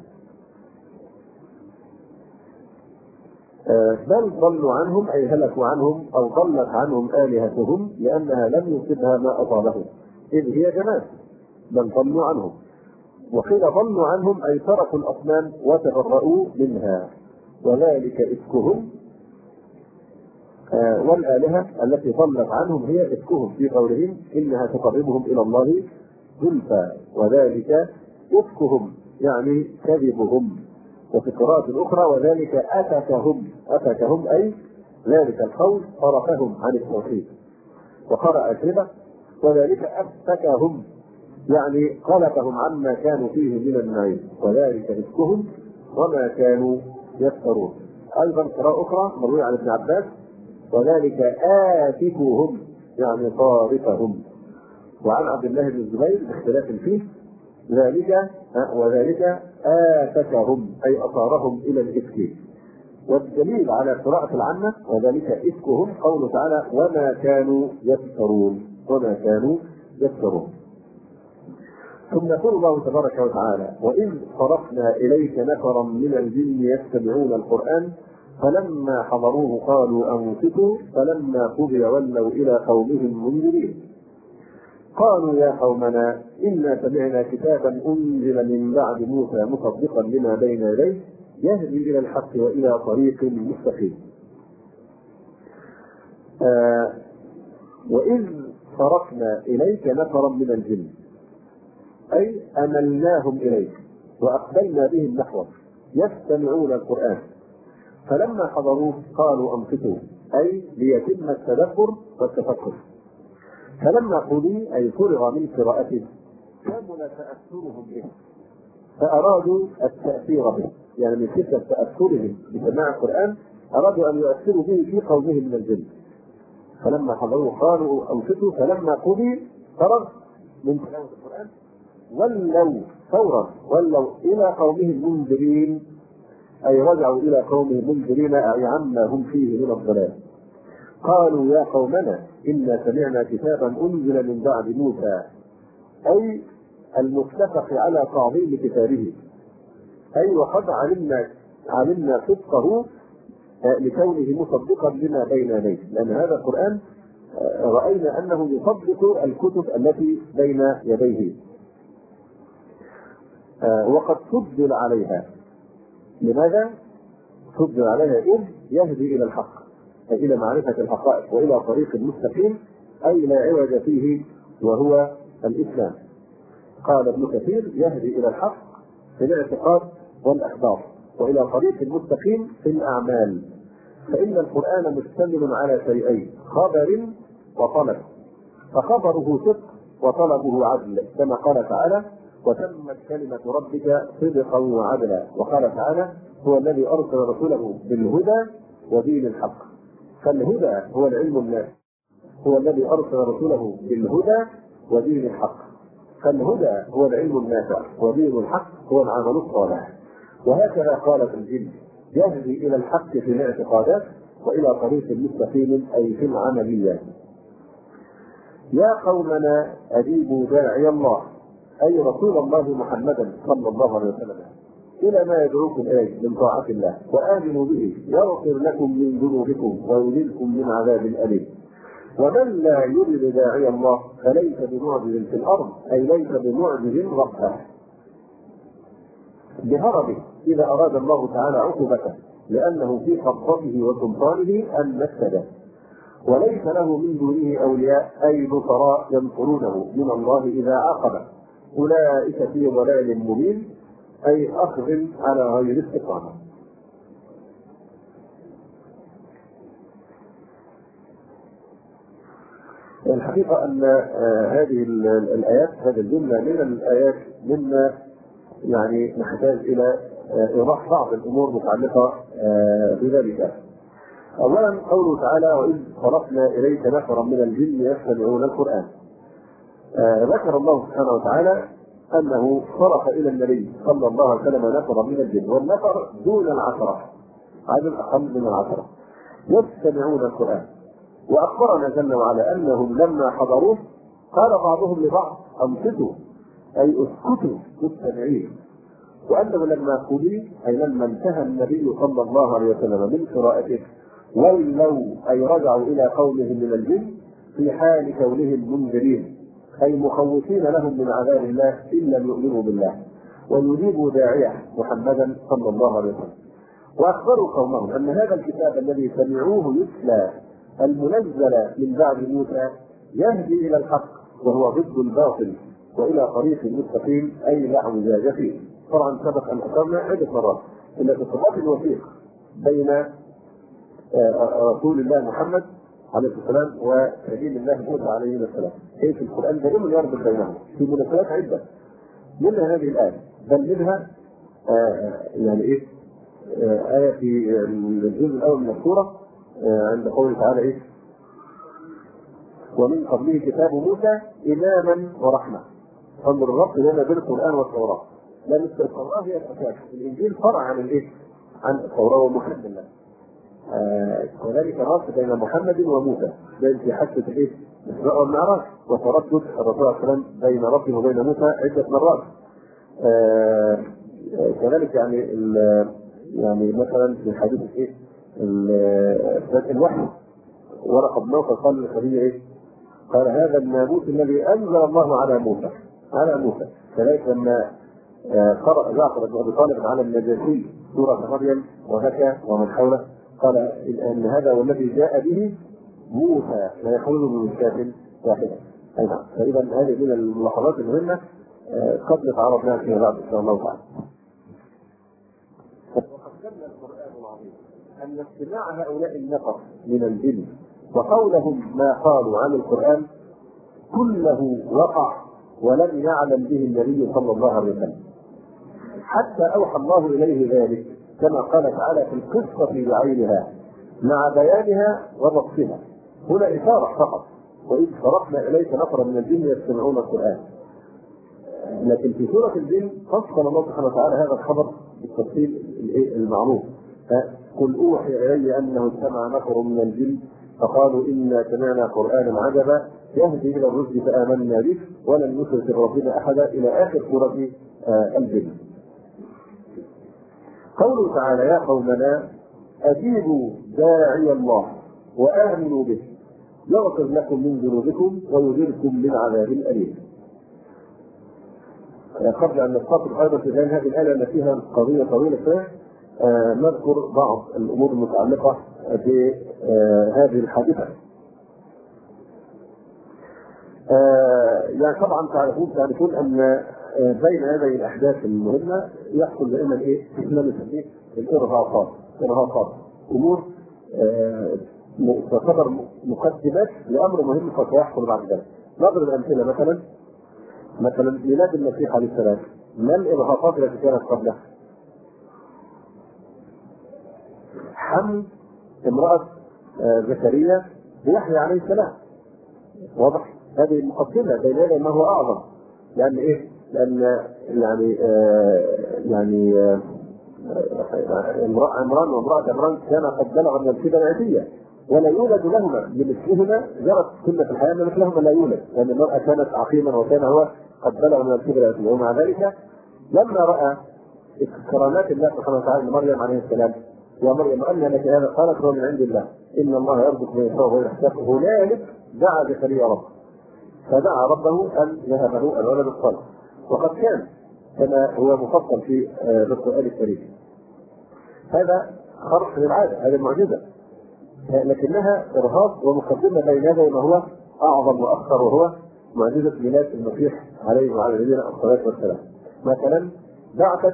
بل ضلوا عنهم أي هلكوا عنهم أو ضلت عنهم آلهتهم لأنها لم يصبها ما أصابهم إذ هي جماد بل ضلوا عنهم. وقيل ضلوا عنهم أي تركوا الأصنام وتبرؤوا منها وذلك إفكهم والآلهة التي ضلت عنهم هي إفكهم في قولهم إنها تقربهم إلى الله زلفى، وذلك إفكهم يعني كذبهم. وفي قراءة أخرى وذلك أفكهم أي ذلك القول صرفهم عن التوحيد. وقرأ كذا وذلك أفكهم يعني قلبهم عما كانوا فيه من النعيم، وذلك إفكهم وما كانوا يفترون. أيضا قراءة أخرى مروية عن ابن عباس وذلك آفكهم يعني صارفهم. وعن عبد الله بن الزبير باختلاف فيه وذلك آفكهم أي أصارهم إلى الإفك. والدليل على قراءة العامة وذلك إفكهم قوله تعالى وما كانوا يفترون. ثم يقول الله تبارك وتعالى وإذ صرفنا إليك نفرا من الجن يستمعون القرآن فلما حضروه قالوا أنصتوا فلما قضي ولوا إلى قومهم منذرين قالوا يا قومنا إنا سمعنا كتابا أنزل من بعد موسى مصدقا لما بين يديه يهدي إلى الحق وإلى طريق مستقيم. وإذ صرفنا إليك نفرا من الجن أي أملناهم إليك وأقبلنا بهم نحوك يستمعون القرآن فلما حضروه قالوا أنصتوا أي ليتم التدبر والتفكر. فلما قضي أي فرغ من قراءته كمل تأثرهم به فأرادوا التأثير به، يعني من شدة تأثرهم بسماع القرآن أرادوا أن يؤثروا به في قومهم من الجن. فلما حضروه قالوا أنصتوا فلما قضي فرغ من تلاوة القرآن ولوا إلى قومهم منذرين أي رجعوا إلى قومهم منذرين أي عما هم فيه من الضلال. قالوا يا قومنا إنا سمعنا كتابا أنزل من بعد موسى أي المتفق على تعظيم كتابه أي وقد علمنا صدقه لكونه مصدقا لما بين يديه، لأن هذا القرآن رأينا أنه يصدق الكتب التي بين يديه. وقد فضل عليها. لماذا؟ فضل عليها إذ يهدي إلى الحق أي إلى معرفة الحقائق وإلى طريق مستقيم أي لا عوج فيه وهو الإسلام. قال ابن كثير يهدي إلى الحق في الاعتقاد والأخبار وإلى طريق مستقيم في الأعمال. فإن القرآن مشتمل على شيئين خبر وطلب، فخبره صدق وطلبه عدل كما قال تعالى وتمت كلمة ربك صدقا وعدلا. وقال تعالى هو الذي أرسل رسوله بالهدى ودين الحق. فالهدى هو العلم النافع، هو الذي أرسل رسوله بالهدى ودين الحق. فالهدى هو العلم النافع ودين الحق هو العمل الصالح. وهكذا قالت الجن يهدي إلى الحق في الاعتقادات وإلى طريق مستقيم أي في العمليات. يا قومنا أجيبوا داعي الله أي رسول الله محمدا صلى الله عليه وسلم إلى ما يدعوكم إليه من طاعة الله وآمنوا به يغفر لكم من ذنوبكم ويجركم من عذاب أليم. ومن لا يرد داعي الله فليس بمعجز في الأرض أي ليس بمعجز ربه بهربه إذا أراد الله تعالى عقوبته لأنه في قبضته وسلطانه المفسدة. وليس له من دونه أولياء أي نصراء ينصرونه من الله إذا عاقبه أولئك في ضلال مبين أي أخذ على غير استقامة. الحقيقة أن هذه الآيات هذه الجملة من الآيات مما يعني نحتاج إلى إيضاح بعض الأمور متعلقة بذلك. أولا قوله تعالى وإذ صرفنا إليك نفرا من الجن يستمعون القرآن. ذكر الله سبحانه وتعالى أنه صرف إلى النبي صلى الله عليه وسلم نفرا من الجن، والنفر دون العشرة عدد أقل من العشرة يستمعون القرآن. وأخبرنا جل وعلا أنهم لما حضروه قال بعضهم لبعض أنصتوا أي اسكتوا مستمعين، وأنه لما قضي أي لما انتهى النبي صلى الله عليه وسلم من قراءته ولوا أي رجعوا إلى قومهم من الجن في حال كونهم منذرين أي مخوفين لهم من عذاب الله إن لم يؤمنوا بالله ويجيبوا داعيه محمدا صلى الله عليه وسلم. وأخبروا قومهم أن هذا الكتاب الذي سمعوه يتلى المنزل من بعد موسى يهدي إلى الحق وهو ضد الباطل وإلى طريق مستقيم أي لا اعوجاج فيه. طبعا سبق أن أشرنا عدة مرات إن الارتباط الوثيق بين رسول الله محمد عليه السلام وكريم الله موسى عليه السلام في القرآن دائما يربط بينهم في مناسبات عدة، منها هذه الآية، بل منها يعني إيه آية في الجزء الأول من السورة عند قوله تعالى إيه ومن قبله كتاب موسى إماما ورحمة. انظر الربط بين القرآن والتوراة، لأن التوراة هي الأساس، الإنجيل فرع عن الإيه؟ عن التوراة ومحمد الله. وذلك الربط بين محمد وموسى بين في حادثة الإيه؟ الإسراء والمعراج وتردد الرسول صلى الله عليه وسلم بين ربه وبين موسى عدة مرات. كذلك يعني مثلا في حديث ايه الوحي ورقة بن نوفل قال للخليل ايه؟ قال هذا الناموس الذي انزل الله على موسى. كذلك لما قرأ جعفر بن ابي طالب على النجاشي سورة مريم وبكى ومن حوله قال ان هذا والذي جاء به موسى لا يخرج من مشكاة واحدة. اي نعم. فاذا هذه من الملاحظات المهمة قد نتعرض لها فيما بعد ان شاء الله تعالى. وقد دل القرآن العظيم أن استماع هؤلاء النفر من الجن وقولهم ما قالوا عن القرآن كله وقع ولم يعلم به النبي صلى الله عليه وسلم، حتى أوحى الله إليه ذلك كما قال تعالى في القصة بعينها مع بيانها وضبطها. هنا إشارة فقط، وإذ صرفنا إليك نفرا من الجن يستمعون القرآن. لكن في سورة الجن فصل الله سبحانه وتعالى هذا الخبر بالتفصيل المعروف. قل أوحي إلي أنه استمع نفر من الجن فقالوا إنا سمعنا قرآنا عجبا يهدي إلى الرشد فآمنا به ولن نشرك بربنا أحدا إلى آخر سورة الجن. قوله تعالى يا قومنا أجيبوا داعي الله وآمنوا به يغفر لكم من ذنوبكم ويجركم من عذاب أليم. قبل أن نستطرق أيضا في هذه الآية أن فيها قضية طويلة فيها نذكر بعض الأمور المتعلقة بهذه الحادثة. يعني طبعا تعرفون أن بين هذه الأحداث المهمة يحصل دائما إيه؟ ما نسميه الإرهاقات، أمور تعتبر مقدمات لأمر مهم قد يحصل بعد ذلك. نضرب الأمثلة مثلا ميلاد المسيح عليه السلام، ما الإرهاقات التي كانت قبله؟ حمل امرأة زكريا بيحيى عليه السلام، واضح؟ هذه المقدمة بين يدي ما هو أعظم، لأن إيه؟ لأن عمران وامرأة عمران كان قد بلغ من الكبر العتية ولا يولد لهما بمثلهما، جرت سنة الحياة أن مثلهما لا يولد، لأن المرأة كانت عقيما وكان هو قد بلغ من الكبر العتية. ومع ذلك لما رأى كرامات الله سبحانه وتعالى لمريم عليه السلام يا مريم أن لك هذا قالت هو من عند الله إن الله يرزق من يشاء وغير حساب. هنالك دعا زكريا ربه فدعا ربه أن يهبه الولد الصالح، وقد كان كما هو مفصل في القرآن الكريم. هذا خرق للعادة، هذه المعجزة، لكنها إرهاق ومقدمة بين يدي ما هو أعظم وأكثر، وهو معجزة ميلاد المسيح عليه وعلى نبينا الصلاة والسلام. مثلا بعثت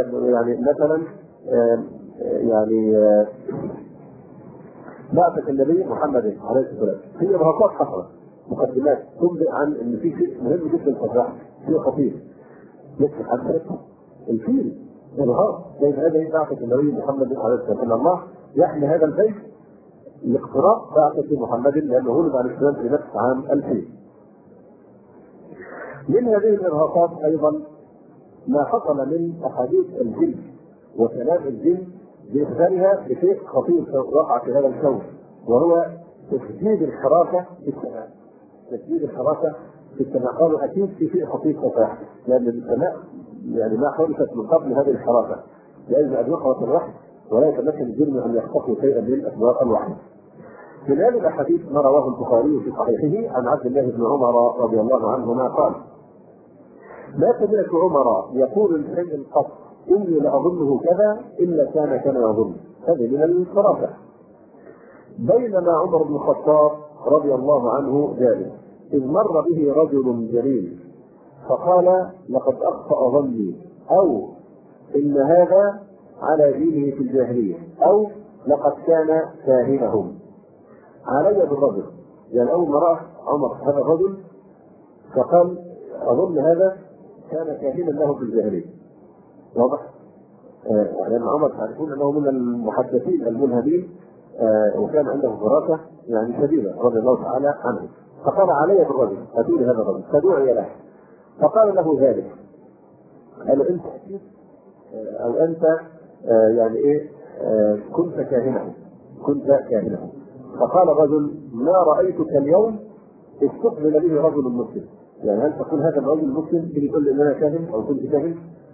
بعثت النبي محمد عليه السلام في إرهاقات حصلت، مقدمات تنبئ عن ان في شيء مهم جدا في الصحراء، شيء خطير مثل حادثة الفيل. الإرهاق بين يدي بعثة النبي محمد عليه السلام ان الله يحمي هذا البيت لاقتراء بعثة محمد لأنه ولد عليه السلام في نفس عام الفيل. من هذه الإرهاقات أيضا ما حصل من أحاديث الجن وكلام الجن بإخبارها بشيء خطير وقع في هذا الكون، وهو تشديد الحراسة في السماء. تشديد الحراسة في السماء، قالوا أكيد في شيء خطير سيحدث، لأن السماء يعني ما حدثت من قبل هذه الحراسة، لأجل أن يقرأ الوحي ولا يتمكن الجن أن يحتقوا شيئا من أسباب الوحي. في هذه الأحاديث ما رواه البخاري في صحيحه عن عبد الله بن عمر رضي الله عنهما قال: ما سمعت عمر يقول لشيء قط إني لأظنه كذا إلا كان كما يظن. هذه من الفراسة. بينما عمر بن الخطاب رضي الله عنه جالس إذ مر به رجل جليل فقال لقد أخطأ ظني، أو إن هذا على دينه في الجاهلية، أو لقد كان كاهنهم. علي بالرجل، يعني أول ما رأى عمر هذا الرجل فقال أظن هذا كان كاهنا له في الجاهلية. واضح؟ لأن عمر تعرفون أنه من المحدثين الملهمين، وكان عنده فراسة يعني شديدة رضي الله تعالى عنه. فقال علي بالرجل، أتوني هذا الرجل، فدعي له فقال له ذلك، قال أنت أكيد أو أنت يعني إيه كنت كاهنه، كنت كاهنه. فقال الرجل ما رأيتك اليوم استقبل به رجل مسلم، يعني هل تقول هذا الرجل المسلم اللي يقول ان انا كاهن او كنت كاهن؟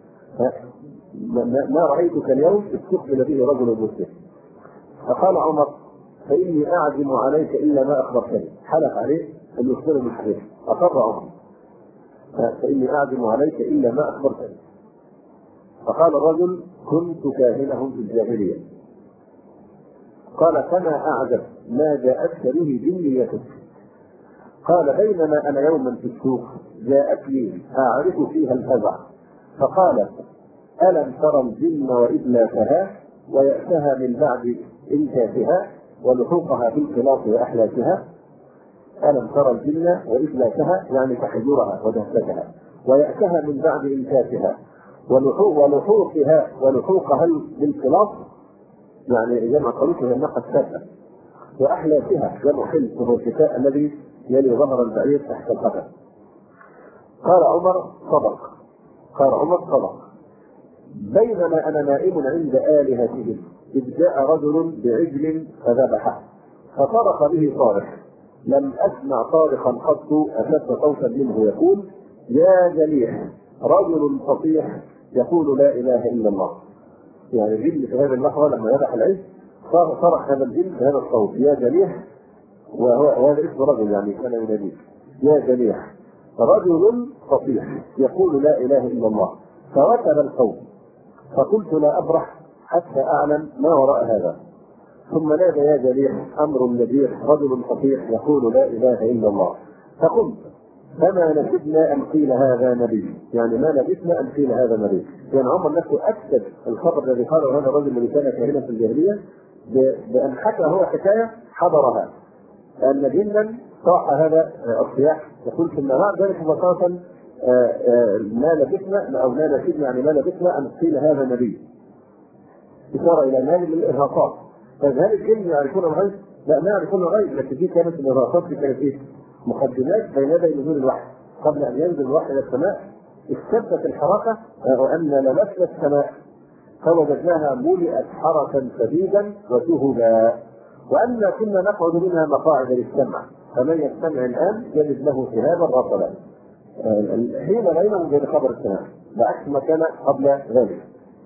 ما رايتك اليوم استقبل به رجل مسلم. فقال عمر فاني اعزم عليك الا ما اخبرتني، حلف عليه ان يخبره بالحديث. اقر عمر فاني اعزم عليك الا ما اخبرتني. فقال الرجل كنت كاهنهم في الجاهليه. قال فما اعجب ما جاءتك به جنيتك. قال بينما انا يوما في السوق جاءت لي اعرف فيها الفزع فقالت الم ترى الجن وادلافها ويأسها من بعد انكاسها ولحوقها بالخلاف واحلاسها. الم ترى الجن وادلافها يعني تحجرها ودهشتها، ويأسها من بعد انكاسها ولحوقها بالخلاف يعني جمع قلوبها هي الناقه السادسه، واحلاسها جمع حلف وهو الشتاء الذي يلي ظهر البعير تحت القدم. قال عمر صدق. بينما انا نائم عند الهتهم اذ جاء رجل بعجل فذبحه فصرخ به صارخ لم اسمع صارخا قط اشد صوتا منه يقول يا جليح رجل فصيح يقول لا اله الا الله. يعني الجن في هذه اللحظه لما ذبح العجل صرخ هذا الجن بهذا الصوت يا جليح، وهذا اسم رجل يعني كان يناديه يا جليح رجل فصيح يقول لا اله الا الله. فركب القوم فقلت لا ابرح حتى اعلم ما وراء هذا. ثم نادى يا جليح امر نبيح رجل فصيح يقول لا اله الا الله. فقلت فما نسبنا ان قيل هذا نبي، يعني ما لبثنا ان قيل هذا نبي. يعني عمر نفسه اكد الخبر الذي قاله هذا الرجل الذي كان كاهنا في الجاهليه بان حكى هو حكايه حضرها أن جنا صاح هذا الصياح يقول في النهار ذلك بساطا ما لبثنا او لا نسبنا يعني ما لبثنا ان قيل هذا نبي، إشارة إلى مال من الإرهاقات. فهل الجن يعرفون الغيب؟ لا ما يعرفون الغيب، لكن دي كانت الإرهاقات دي كانت إيه؟ مقدمات بين يدي نزول الوحي. قبل أن ينزل الوحي إلى السماء اشتدت الحركة وأن لمسنا السماء فوجدناها ملئت حركا شديدا وشهبا، وأن كنا نقعد منها مقاعد للسمع فمن يستمع الآن يجد له شهابا رصدا حين بينه وبين خبر السماء بعكس ما كان قبل ذلك.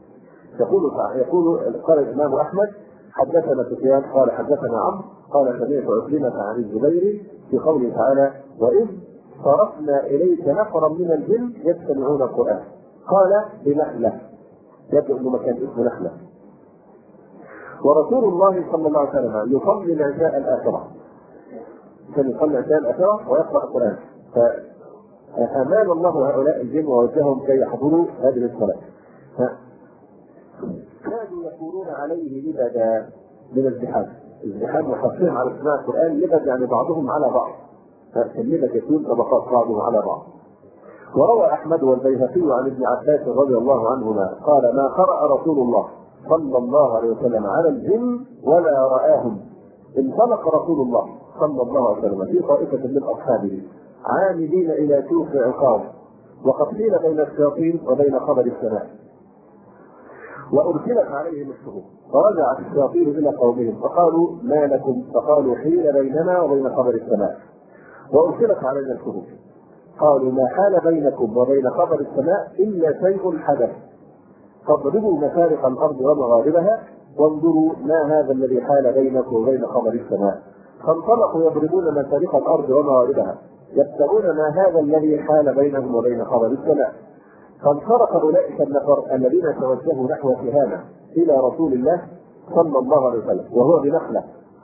يقول قال الإمام أحمد حدثنا سفيان قال حدثنا عمرو قال سمعت عكرمة عن الزبير في قوله تعالى وإذ صرفنا إليك نفرا من الجن يستمعون القرآن قال بنخلة، يبدو أنه مكان اسمه نخلة. ورسول الله صلى الله عليه وسلم يصلي العشاء الآخرة، كان يصلي العشاء الآخرة ويقرأ القرآن، فأمان الله هؤلاء الجن ووجههم كي يحضروا هذه الصلاة. كانوا يقولون عليه لبدا من الزحام وحصرهم على سماع القرآن. لبد يعني بعضهم على بعض، فاللبد يكون طبقات بعضهم على بعض. وروى أحمد والبيهقي عن ابن عباس رضي الله عنهما قال ما قرأ رسول الله صلى الله عليه وسلم على الجن ولا رآهم. انطلق رسول الله صلى الله عليه وسلم في طائفة من أصحابه عامدين إلى سوق عقاب وقد حيل بين الشياطين وبين خبر السماء وأرسلت عليهم الشهور. فرجعت الشياطين إلى قومهم فقالوا ما لكم؟ فقالوا حيل بيننا وبين خبر السماء وأرسلت علينا الشهور. قالوا ما حال بينكم وبين خبر السماء إلا شيء حدث فاضربوا مشارق الأرض ومغاربها وانظروا ما هذا الذي حال بينكم وبين خبر السماء. فانطلقوا يضربون مشارق الأرض ومغاربها يبتغون ما هذا الذي حال بينهم وبين خبر السماء. فانصرف أولئك النفر الذين توجهوا نحو تهامة إلى رسول الله صلى الله عليه وسلم وهو بنخلة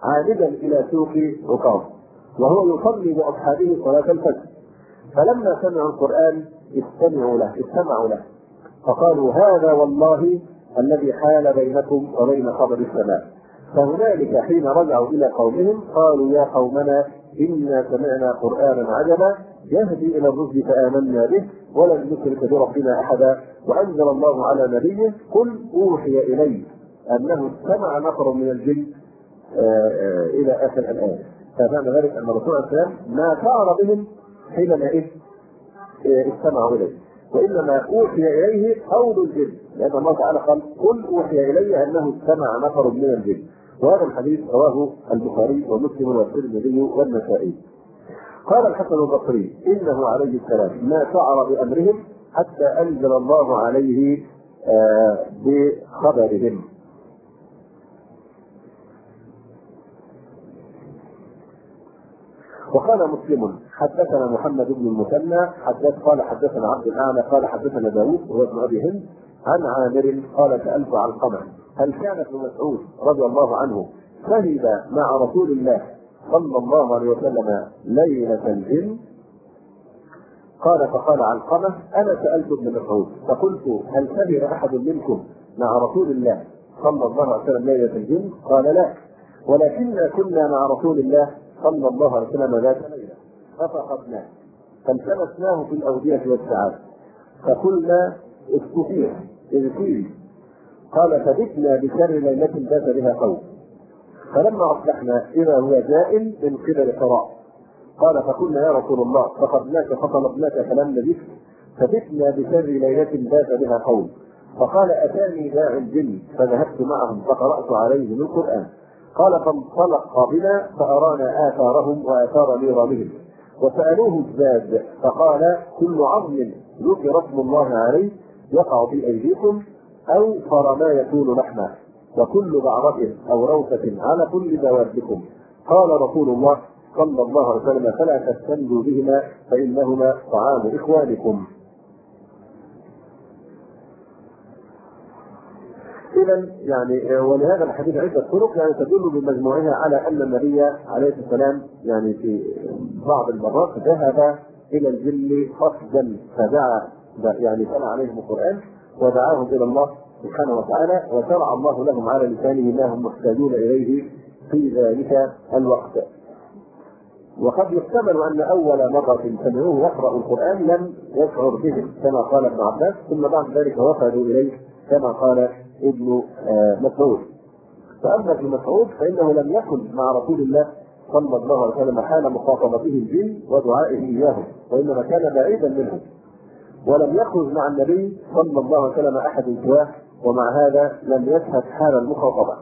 عامدا إلى سوق عكاظ وهو يصلي بأصحابه صلاة الفجر، فلما سمعوا القرآن استمعوا له فقالوا هذا والله الذي حال بينكم وبين خبر السماء. فهنالك حين رجعوا إلى قومهم قالوا يا قومنا إنا سمعنا قرآنا عجبا يهدي إلى الرشد فآمنا به ولن نشرك بربنا أحدا. وأنزل الله على نبيه قل أوحي إلي أنه استمع نفر من الجن إلى آخر الآية. فمعنى ذلك أن الرسول عليه السلام ما شعر بهم حينما استمعوا إليه، وإنما أوحي إليه قول الجن، لأن الله تعالى قال قل أوحي إلي أنه استمع نفر من الجن. وهذا الحديث رواه البخاري ومسلم والترمذي والنسائي. قال الحسن البصري إنه عليه السلام ما شعر بأمرهم حتى أنزل الله عليه بخبرهم. وقال مسلم حدثنا محمد بن المثنى قال حدثنا عبد الأعلى قال حدثنا داوود وهو ابن أبي هند عن عامر قال سألت علقمة هل كان ابن مسعود رضي الله عنه شهد مع رسول الله صلى الله عليه وسلم ليلة الجن؟ فقال علقمة أنا سألت ابن مسعود فقلت هل شهد أحد منكم مع رسول الله صلى الله عليه وسلم ليلة الجن؟ قال لا، ولكننا كنا مع رسول الله صلى الله عليه وسلم ذات ليلة ففقدناه فالتمسناه في الأودية والساعات فقلنا استفيد إذ فيه. قال فبتنا بشر ليلة بات بها قوم فلما أصبحنا إذا هو زائل من قبل قراء. قال فقلنا يا رسول الله فقدناك فطلبناك فلم نجدك فبتنا بشر ليلة بات بها قوم. فقال أتاني داعي الجن فذهبت معهم فقرأت عليهم القرآن. قال فانطلق بنا فأرانا آثارهم وآثار نيرانهم وسألوه الزاد فقال كل عظم ذكر اسم الله عليه يقع في أيديكم أو فرما يكون لحما وكل بعرة أو روثة على كل دوابكم. قال رسول الله صلى الله عليه وسلم فلا تستندوا بهما فإنهما طعام إخوانكم. إذا يعني ولهذا الحديث عدة طرق يعني تدل بمجموعها على أن النبي عليه السلام يعني في بعض المرات ذهب إلى الجن قصدا فدعا يعني تلا عليهم القرآن ودعاهم إلى الله سبحانه وتعالى وشرع الله لهم على لسانه ما هم محتاجون إليه في ذلك الوقت. وقد يحتمل أن أول مرة سمعوه يقرأ القرآن لم يشعر به كما قال ابن عباس ثم بعد ذلك وفدوا إليه كما قال ابن مسعود. فأما ابن مسعود فإنه لم يكن مع رسول الله صلى الله عليه وسلم حال مخاطبته الجن ودعائه إياهم وإنما كان بعيدا منهم ولم يخرج مع النبي صلى الله عليه وسلم أحد سواه ومع هذا لم يشهد حال المخاطبة.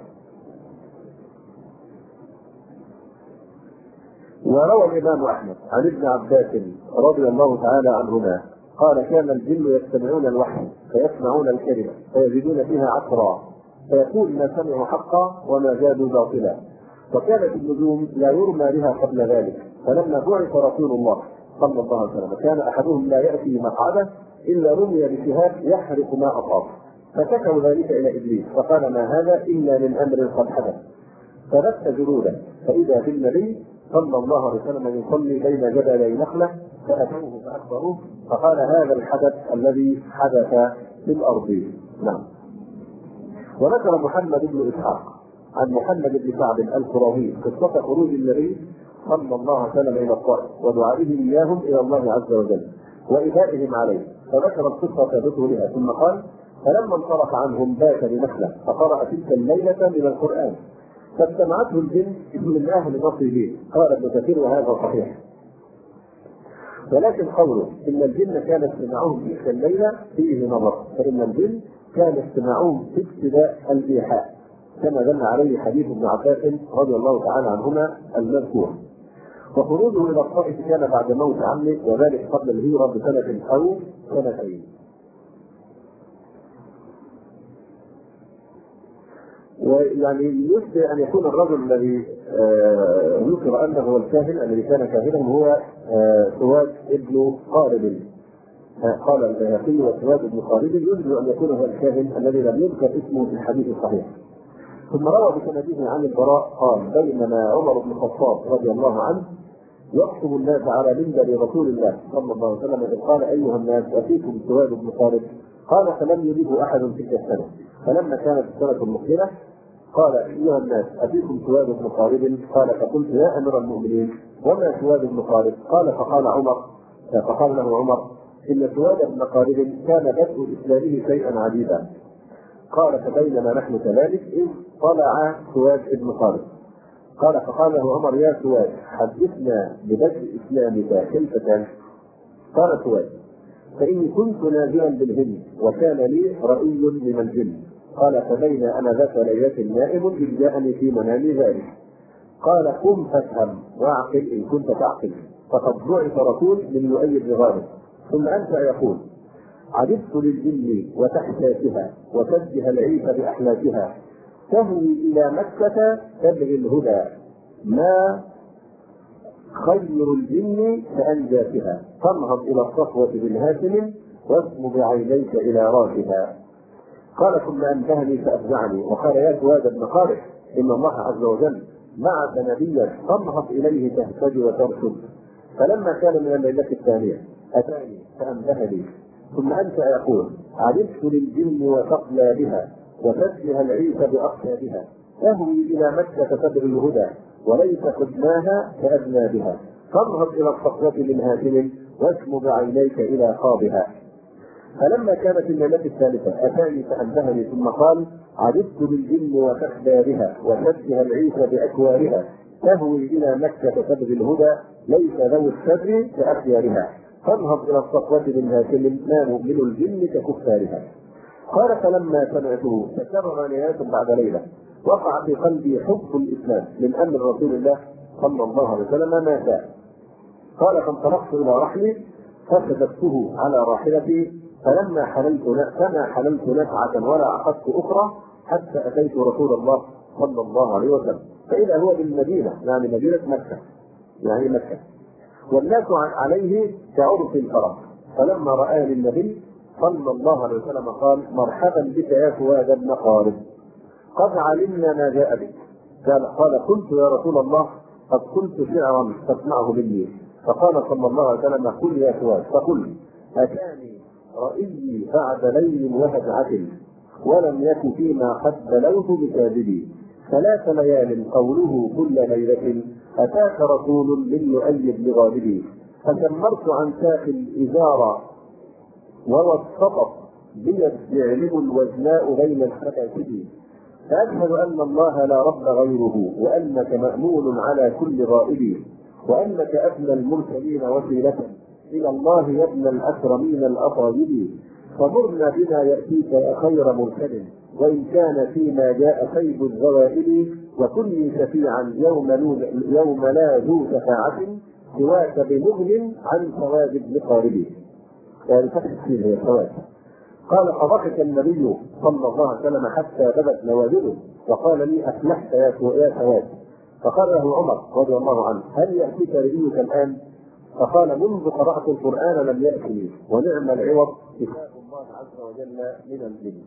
وروى الإمام أحمد عن ابن عباس رضي الله تعالى عنهما قال كان الجن يستمعون الوحي فيسمعون الكلمة فيجدون فيها عسرا فيقول ما سمعوا حقا وما زادوا باطلا. وكانت النجوم لا يرمى بها قبل ذلك فلما بعث رسول الله صلى الله عليه وسلم كان أحدهم لا يأتي مقعده إلا رمي بشهاب يحرق ما أصاب فشكوا ذلك إلى إبليس فقال ما هذا إلا من أمر قد حدث فبث جنودا فإذا بالنبي صلى الله عليه وسلم يصلي بين جبلي نخلة فأتوه فأخبروه فقال هذا الحدث الذي حدث في الأرض. نعم. وذكر محمد بن إسحاق عن محمد بن سعد القرظي قصة خروج النبي صلى الله عليه وسلم إلى الطائف ودعائهم إياهم إلى الله عز وجل وإبائهم عليه فذكر القصة بطولها ثم قال فلما انصرف عنهم بات بنخلة فقرأ تلك الليلة من القرآن فاستمعته الجن من أهل نصره. قال ابن كثير وهذا صحيح ولكن قوله إن الجن كان استماعهم تلك الليلة فيه نظر فإن الجن كان استماعهم في ابتداء الإيحاء كما دل عليه حديث ابن عباس رضي الله تعالى عنهما المذكور. وخروجه إلى الطائف كان بعد موت عمه وذلك قبل الهجرة بسنة أو سنتين. ويعني يشبه أن يكون الرجل الذي ذكر أنه هو الكاهن الذي كان كاهنا هو سواد ابن خالد. قال البيهقي وسواد ابن خالد يشبه أن يكون هو الكاهن الذي لم يذكر اسمه في الحديث الصحيح. ثم روى بسنده عن البراء قال: بينما عمر بن الخطاب رضي الله عنه يخطب الناس على منبر رسول الله صلى الله عليه وسلم إذ قال: أيها الناس أتيكم سواد بن خالد. قال: فلم يجبه أحد تلك السنة. فلما كانت السنة المقبلة قال: أيها الناس أتيكم سواد بن خالد. قال: فقلت: يا أمير المؤمنين وما سواد بن خالد؟ قال: فقال له عمر: إن سواد بن خالد كان بدء إسلامه شيئا عجيبا. قال: فبينما نحن كذلك إذ طلع سواد بن خالد. قال: فقال له عمر: يا سواد حدثنا ببدء إسلامك كيف كان؟ قال سواد: فإني كنت نازلا بالهند وكان لي رأي من الجن. قال: فبين أنا ذات ليلة نائم إذ جاءني في منامي ذلك. قال: قم فافهم واعقل إن كنت تعقل، فقد بعث رسول من يؤيد بغاره. ثم أنت يقول: عجبت للجن وتحساسها وتشبه العيش بأحلاسها، تهوي إلى مكة تبغي الهدى، ما خير الجن فأنجى بها، فانهض إلى الصفوة بالهاشم واسم بعينيك إلى راسها. قال: ثم أنتهني فأفزعني وقال: يا سواد بن خالد إن الله عز وجل بعث نبيا فانهض إليه تهتدي وترشد. فلما كان من الليلة الثانية أتاني فأنتهني. ثم أنت يقول: عجبت للجن وتقلى بها وتشبه العيش بأقتابها، تهوي إلى مكة تبغي الهدى وليس خدناها كأدنى بها، فانهض إلى الصفوة من هاشم واسم بعينيك إلى خاضها. فلما كانت الليلة الثالثة أتاني فأنتهني ثم قال: عجبت بالجن وتخدى بها وتشبه العيش بأكوارها، تهوي إلى مكة تبغي الهدى ليس ذوي الشر كأخيارها، فانهض إلى الصفوة من هاشم ما مؤمن الجن ككفارها. قال: فلما سمعته تكرر ليلة بعد ليلة وقع في قلبي حب الإسلام من أمر رسول الله صلى الله عليه وسلم ما شاء. قال: فانطلقت إلى رحلي فشددته على راحلتي فما حللت نفعة ولا عقدت أخرى حتى أتيت رسول الله صلى الله عليه وسلم، فإذا هو بالمدينة يعني مدينة مكة يعني مكة، والناس عليه كعرس الفرس. فلما رآني النبي صلى الله عليه وسلم قال: مرحبا بك يا سواد بن خالد، قد علمنا ما جاء بك. قال: قلت يا رسول الله قد قلت شعرا تسمعه مني. فقال صلى الله عليه وسلم: قل يا سواد. فقل: أتاني رأيي بعد ليل وهجعة ولم يك فيما قد بلوت بكاذبي، 3 ليال قوله كل ليلة أتاك رسول من يؤيد بغالبي، فشمرت عن ساق الإزار ووسطت بي الثعلب الوزناء بين الحكاكب، فأشهد أن الله لا رب غيره وأنك مأمون على كل غائب، وأنك أدنى المرسلين وسيلة إلى الله يا ابن الأكرمين الأطايب، فمرنا بما يأتيك يا خير مرسل وإن كان فيما جاء سيد الزوائد، وكن شفيعا يوم لا ذو شفاعة سواك بمغن عن ثواب ابن قارب. يعني فتح فيه الثواب. قال: فضحك النبي صلى الله عليه وسلم حتى بدت نواجذه وقال لي: أفلحت يا سواد. فقال له عمر رضي الله عنه: هل يأتيك رئيك الآن؟ فقال: منذ قرأت القرآن لم يأتني، ونعم العوض كتاب الله عز وجل من الجن.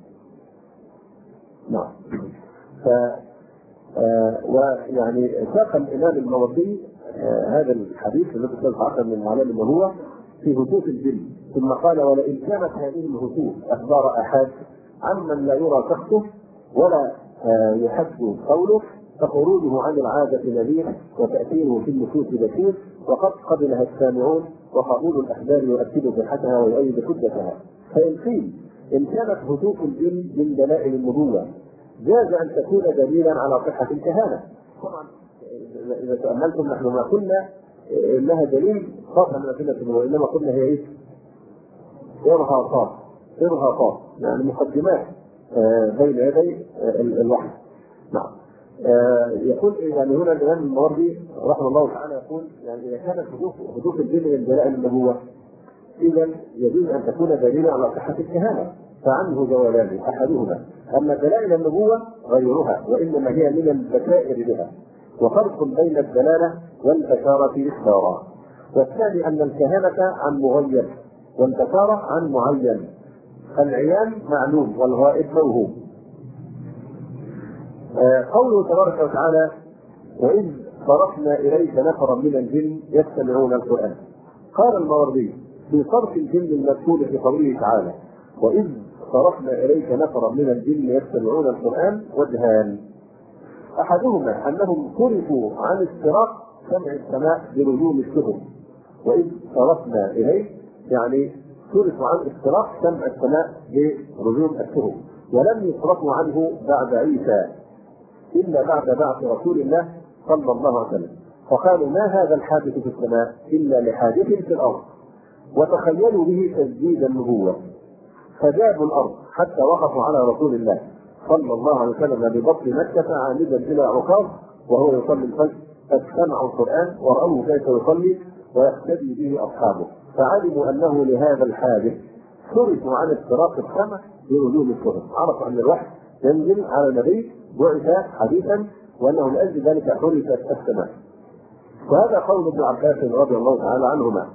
نعم. ويعني ساق الإمام الموردي هذا الحديث الذي سيصعد من علام النبوة في هتوف الجن، ثم قال: ولئن كانت هذه الهتوف أخبار أحد عمن لا يرى شخصه ولا يحد قوله، فخروجه عن العادة نذير وتأثيره في النفوس بشير، وقد قبلها السامعون، وقبول الأخبار يؤكد صحتها ويؤيد حجتها. فإن قيل إن كانت هتوف الجن من دلائل النبوة جاز أن تكون دليلا على صحة الكهانة. طبعا إذا تأملتم نحن ما قلنا إنها دليل خاصة من أدلة النبوة، وإنما قلنا هي إيه؟ إرهاصات يعني مقدمات بين يدي الوحي. نعم. يقول يعني هنا الإمام الموردي رحمه الله تعالى يقول: يعني إذا كانت هتوف الجن من دلائل النبوة إذا يجوز أن تكون دليلا على صحة الكهانة، فعنه جوابان: أحدهما أن دلائل النبوة غيرها وإنما هي من البشائر بها، وفرق بين الدلالة والبشارة إخبارا. والثاني أن الكهانة عن مغيب والبشارة عن معين، العيان معلوم والغائب موهوم. قوله تبارك وتعالى: وإذ صرفنا إليك نفرا من الجن يستمعون القرآن. قال الماوردي في صرف الجن المذكور في قوله تعالى: وإذ صرفنا إليك نفرا من الجن يستمعون القرآن وجهان: أحدهما أنهم صرفوا عن استراق سمع السماء بلزوم الشهر، وإذ صرفنا إليك يعني صرفوا عن استراق سمع السماء بلزوم الشهر، ولم يصرفوا عنه بعد عيسى إلا بعد بعث رسول الله صلى الله عليه وسلم، فقالوا: ما هذا الحادث في السماء إلا لحادث في الأرض، وتخيلوا به تجديد النبوة، فجابوا الأرض حتى وقفوا على رسول الله صلى الله عليه وسلم ببطن مكة عامدا إلى عكاظ وهو يصلي الفجر، فاستمعوا القرآن ورأوه كيف يصلي ويقتدي به أصحابه، فعلموا أنه لهذا الحادث صرفوا عن افتراق السمع بوجوه الشهر، عرفوا أن الوحي ينزل على النبي بعث حديثا وأنه لأجل ذلك حرفت السماء. وهذا قول ابن عباس رضي الله تعالى عنهما.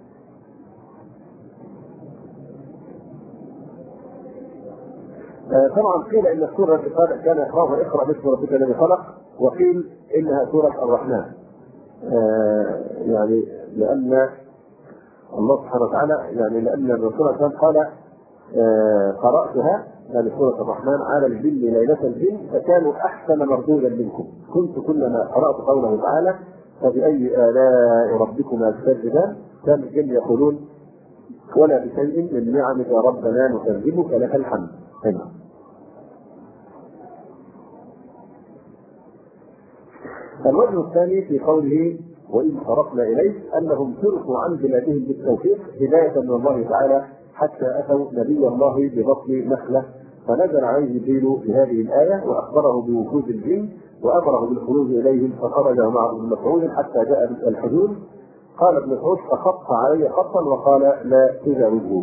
طبعا قيل ان السوره التي كان يقراها اقرا باسم ربك الذي خلق، وقيل انها سوره الرحمن، يعني لان الله سبحانه وتعالى يعني لان الرسول صلى الله عليه وسلم قال: قراتها يعني سوره الرحمن على الجن ليله الجن فكانوا احسن مردودا منكم، كنت كلما قرات قوله تعالى: فباي الاء ربكما تكذبان، كان الجن يقولون: ولا بشيء من نعمك ربنا نكذبك لك الحمد. الوجه الثاني في قوله: وإذ صرفنا إليك أنهم صرفوا عن بلادهم بالتوفيق هداية من الله تعالى حتى أتوا نبي الله ببطن نخلة، فنزل عليه جبريل بهذه الآية وأخبره بوجود الجن وأمره بالخروج إليهم، فخرج معه ابن مسعود حتى جاء الحجون. قال ابن مسعود: فخط علي خطا وقال: لا تجاوزه.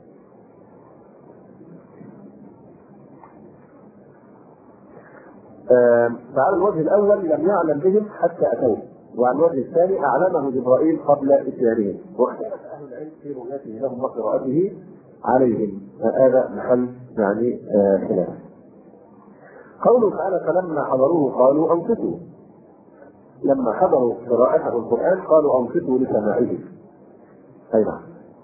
فعلى الوجه الأول لم يعلم بهم حتى أتوه، وعلى الوجه الثاني أعلمه جبرائيل قبل إتيانهم، واختلف أهل العلم في رؤيته لهم وقراءته عليهم، هذا محل يعني خلاف. قوله تعالى: فلما حضروه قالوا أنصتوا، لما حضروا قراءته القرآن قالوا أنصتوا لسماعه. أيضا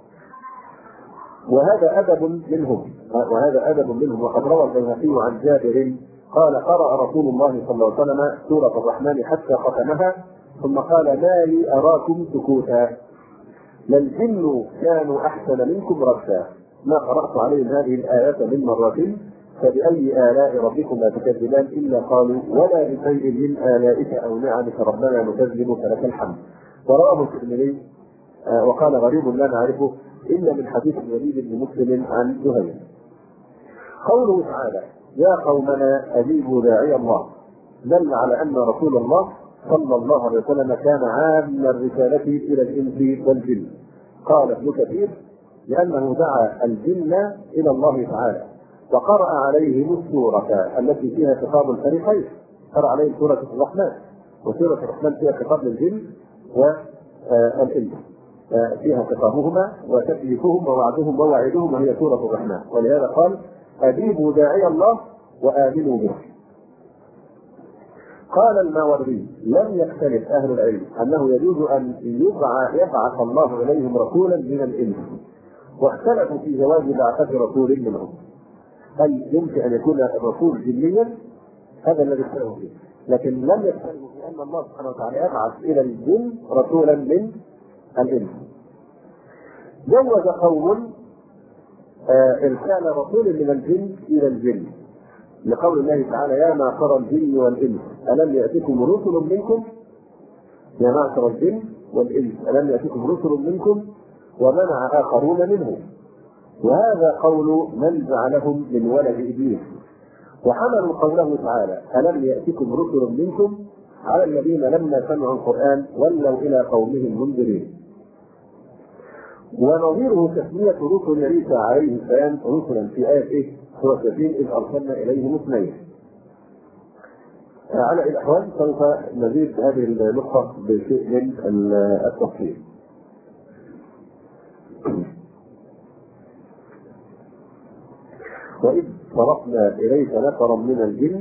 وهذا أدب منهم، وقد روى البيهقي عن جابر قال: قرأ رسول الله صلى الله عليه وسلم سورة الرحمن حتى ختمها، ثم قال: ما لي أراكم سكوتا، للجن كانوا أحسن منكم ردا، ما قرأت عليهم هذه الآيات من مرتين، فبأي آلاء ربكما تكذبان، إلا قالوا: ولا بشيء من آلائك أو نعمك ربنا نكذب فلك الحمد. ورواه الترمذي وقال: غريب لا نعرفه إلا من حديث الوليد بن مسلم عن زهير. قوله تعالى: يا قومنا أجيبوا داعي الله، دل على أن رسول الله صلى الله عليه وسلم كان عام الرسالة إلى الإنس والجن. قال ابن كثير: لأنه دعا الجن إلى الله تعالى وقرأ عليهم السورة التي فيها خطاب الفريقين، قرأ عليهم سورة الرحمن، وسورة الرحمن فيها خطاب للجن والإنس، فيها خطابهما وتكليفهم ووعدهم ووعدهم، وهي سورة الرحمن، ولهذا قال: أجيبوا داعي الله وآمنوا به. قال الماوردي: لم يختلف أهل العلم أنه يجوز أن يبعث الله إليهم رسولا من الإنس، واختلفوا في جواز بعثة رسول منهم، هل يمكن أن يكون الرسول جنيا؟ هذا الذي اختلفوا فيه، لكن لم يختلفوا في أن الله سبحانه وتعالى يبعث إلى الجن رسولا من الإنس. جوز قوم إرسال رسول من الجن إلى الجن، لقول الله تعالى: يا معشر الجن والإنس ألم يأتكم رسل منكم، يا معشر الجن والإنس ألم يأتكم رسل منكم، ومنع آخرون منهم. وهذا قول من جعلهم من ولد إبليس، وحملوا قوله تعالى: ألم يأتكم رسل منكم على الذين لما سمعوا القرآن ولوا إلى قومهم منذرين. ونظيره تسمية رسل عيسى عليه السلام رسلا في آية سورة ياسين: إذ أرسلنا إليهم اثنين. على الأحوال سوف نزيد هذه النقطة بشيء من التفصيل. وإذ صرفنا إليك نفرا من الجن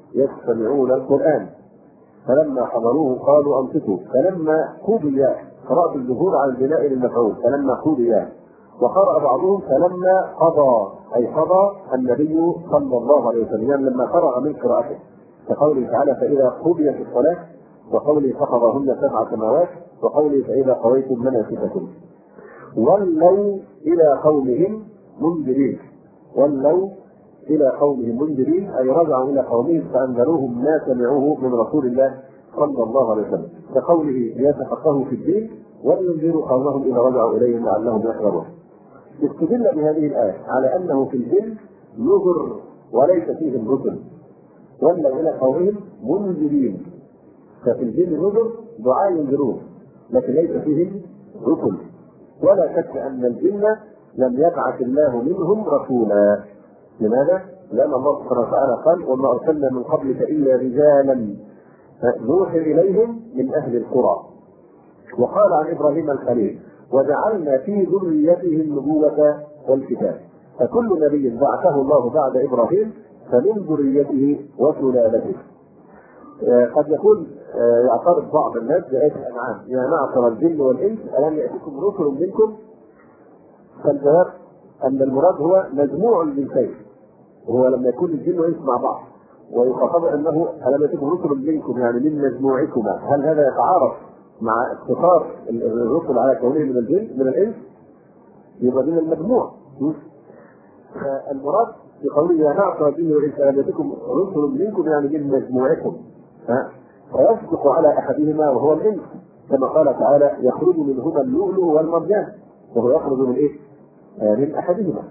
يستمعون القرآن فلما حضروه قالوا أنصتوا فلما قضي قراءة الجمهور على البناء للمفعول فلما قضي وقرأ بعضهم فلما قضى أي قضى النبي صلى الله عليه وسلم يعني لما فرغ من قراءته كقوله تعالى فإذا قضيت الصلاة وقوله فقضاهن 7 سماوات وقوله فإذا قضيتم مناسككم ولوا إلى قومهم منذرين ولوا إلى قومهم منذرين أي رجعوا إلى قومهم فأنذروهم ما سمعوه من رسول الله صلى الله عليه وسلم كقوله ليتفقهوا في الدين ولينذروا قومهم إذا رجعوا إليهم لعلهم يحذرون. استدل بهذه الآية على أنه في الجن نذر وليس فيهم رسل ولوا إلى قومهم منذرين ففي الجن نذر دعاء ينذرون لكن ليس فيهم رسل ولا شك أن الجن لم يبعث الله منهم رسولا. لماذا؟ لأن الله سبحانه وتعالى قال وما أرسلنا من قبلك إلا رجالا نوحي إليهم من أهل القرى. وقال عن إبراهيم الخليل وجعلنا في ذريته النبوة والكتاب فكل نبي بعثه الله بعد إبراهيم فمن ذريته وسلالته. قد يكون يعترض بعض الناس بآية الأنعام يا معشر الجن والإنس ألم يأتكم رسل منكم؟ فالجواب أن المراد هو مجموع الجنسين وهو لما يكون الجن والإنس مع بعض ويخاطب أنه ألم يأتكم رسل منكم يعني من مجموعكما هل هذا يتعارض مع اختصار الرسل على كونه من الجن من الإنس؟ يبقى من المجموع. فالمراد بقوله يا معشر الجن والإنس ألم يأتكم رسل منكم يعني من مجموعكم فيصدق على أحدهما وهو الإنس كما قال تعالى يخرج منهما اللؤلؤ والمرجان وهو يخرج من إيه؟ من أحدهما.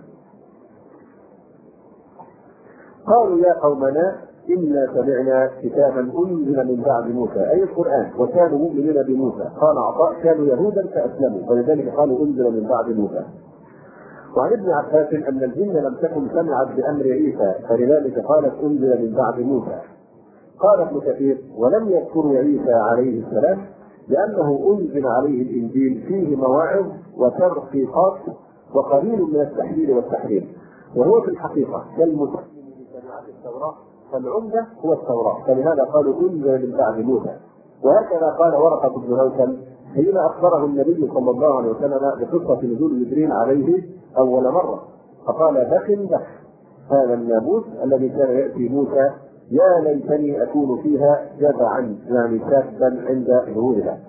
قالوا يا قومنا إنا سمعنا كتابا أنزل من بعد موسى أي القرآن وكانوا مؤمنين بموسى قال عطاء كانوا يهودا فأسلموا ولذلك قالوا أنزل من بعد موسى. وعن ابن عباس أن الجن لم تكن سمعت بأمر عيسى فلذلك قالت أنزل من بعد موسى. قال ابن كثير ولم يذكر عيسى عليه السلام لأنه أنزل عليه الإنجيل فيه مواعظ وترقيقات وقليل من التحليل والتحريم وهو في الحقيقة كالمسلم بشريعة التوراة فالعمدة هو التوراة فلهذا قالوا أنزل من بعد موسى. وهكذا قال ورقة بن نوفل حين أخبره النبي صلى الله عليه وسلم بقصة نزول جبريل عليه أول مرة فقال بخ هذا الناموس الذي كان يأتي موسى يا ليتني أكون فيها جذعا يعني شابا عند ظهورها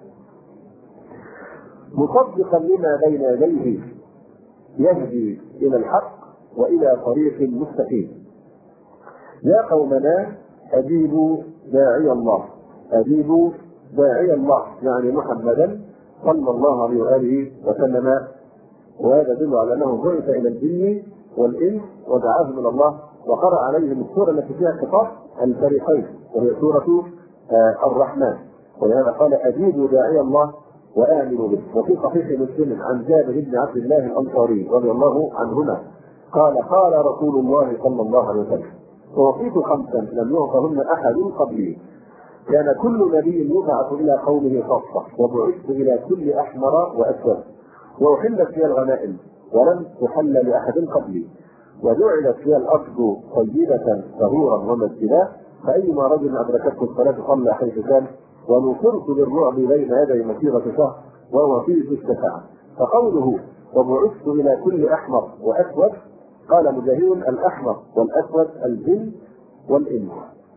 مصدقا لما بين يديه يهدي إلى الحق وإلى طريق مستقيم. يا قومنا أجيبوا داعي الله أجيبوا داعي الله يعني محمدا صلى الله عليه وآله وسلم وهذا يدل على أنه بعث إلى الجن والإنس ودعاهم إلى الله وقرأ عليهم السورة التي فيها خطاب الفريقين وهي سورة الرحمن ولهذا قال أجيبوا داعي الله وآمنوا به. وفي صحيح مسلم عن جابر بن عبد الله الأنصاري رضي الله عنهما قال قال رسول الله صلى الله عليه وسلم أعطيت 5 لم يعطهن أحد قبلي كان كل نبي يبعث إلى قومه خاصة وبعثت إلى كل أحمر وأسود وأحلت فيها الغنائم ولم تحل لأحد قبلي وجعلت فيها الأرض طيبة طهورا ومسجدا فأيما رجل أدركته الصلاة صلى حيث كان ونصرت بالرعب بين يدي مسيرة شهر وهو فيه الشفاعة. فقوله وبعثت إلى كل أحمر وأسود قال مجاهد الأحمر والأسود الجن والإنس.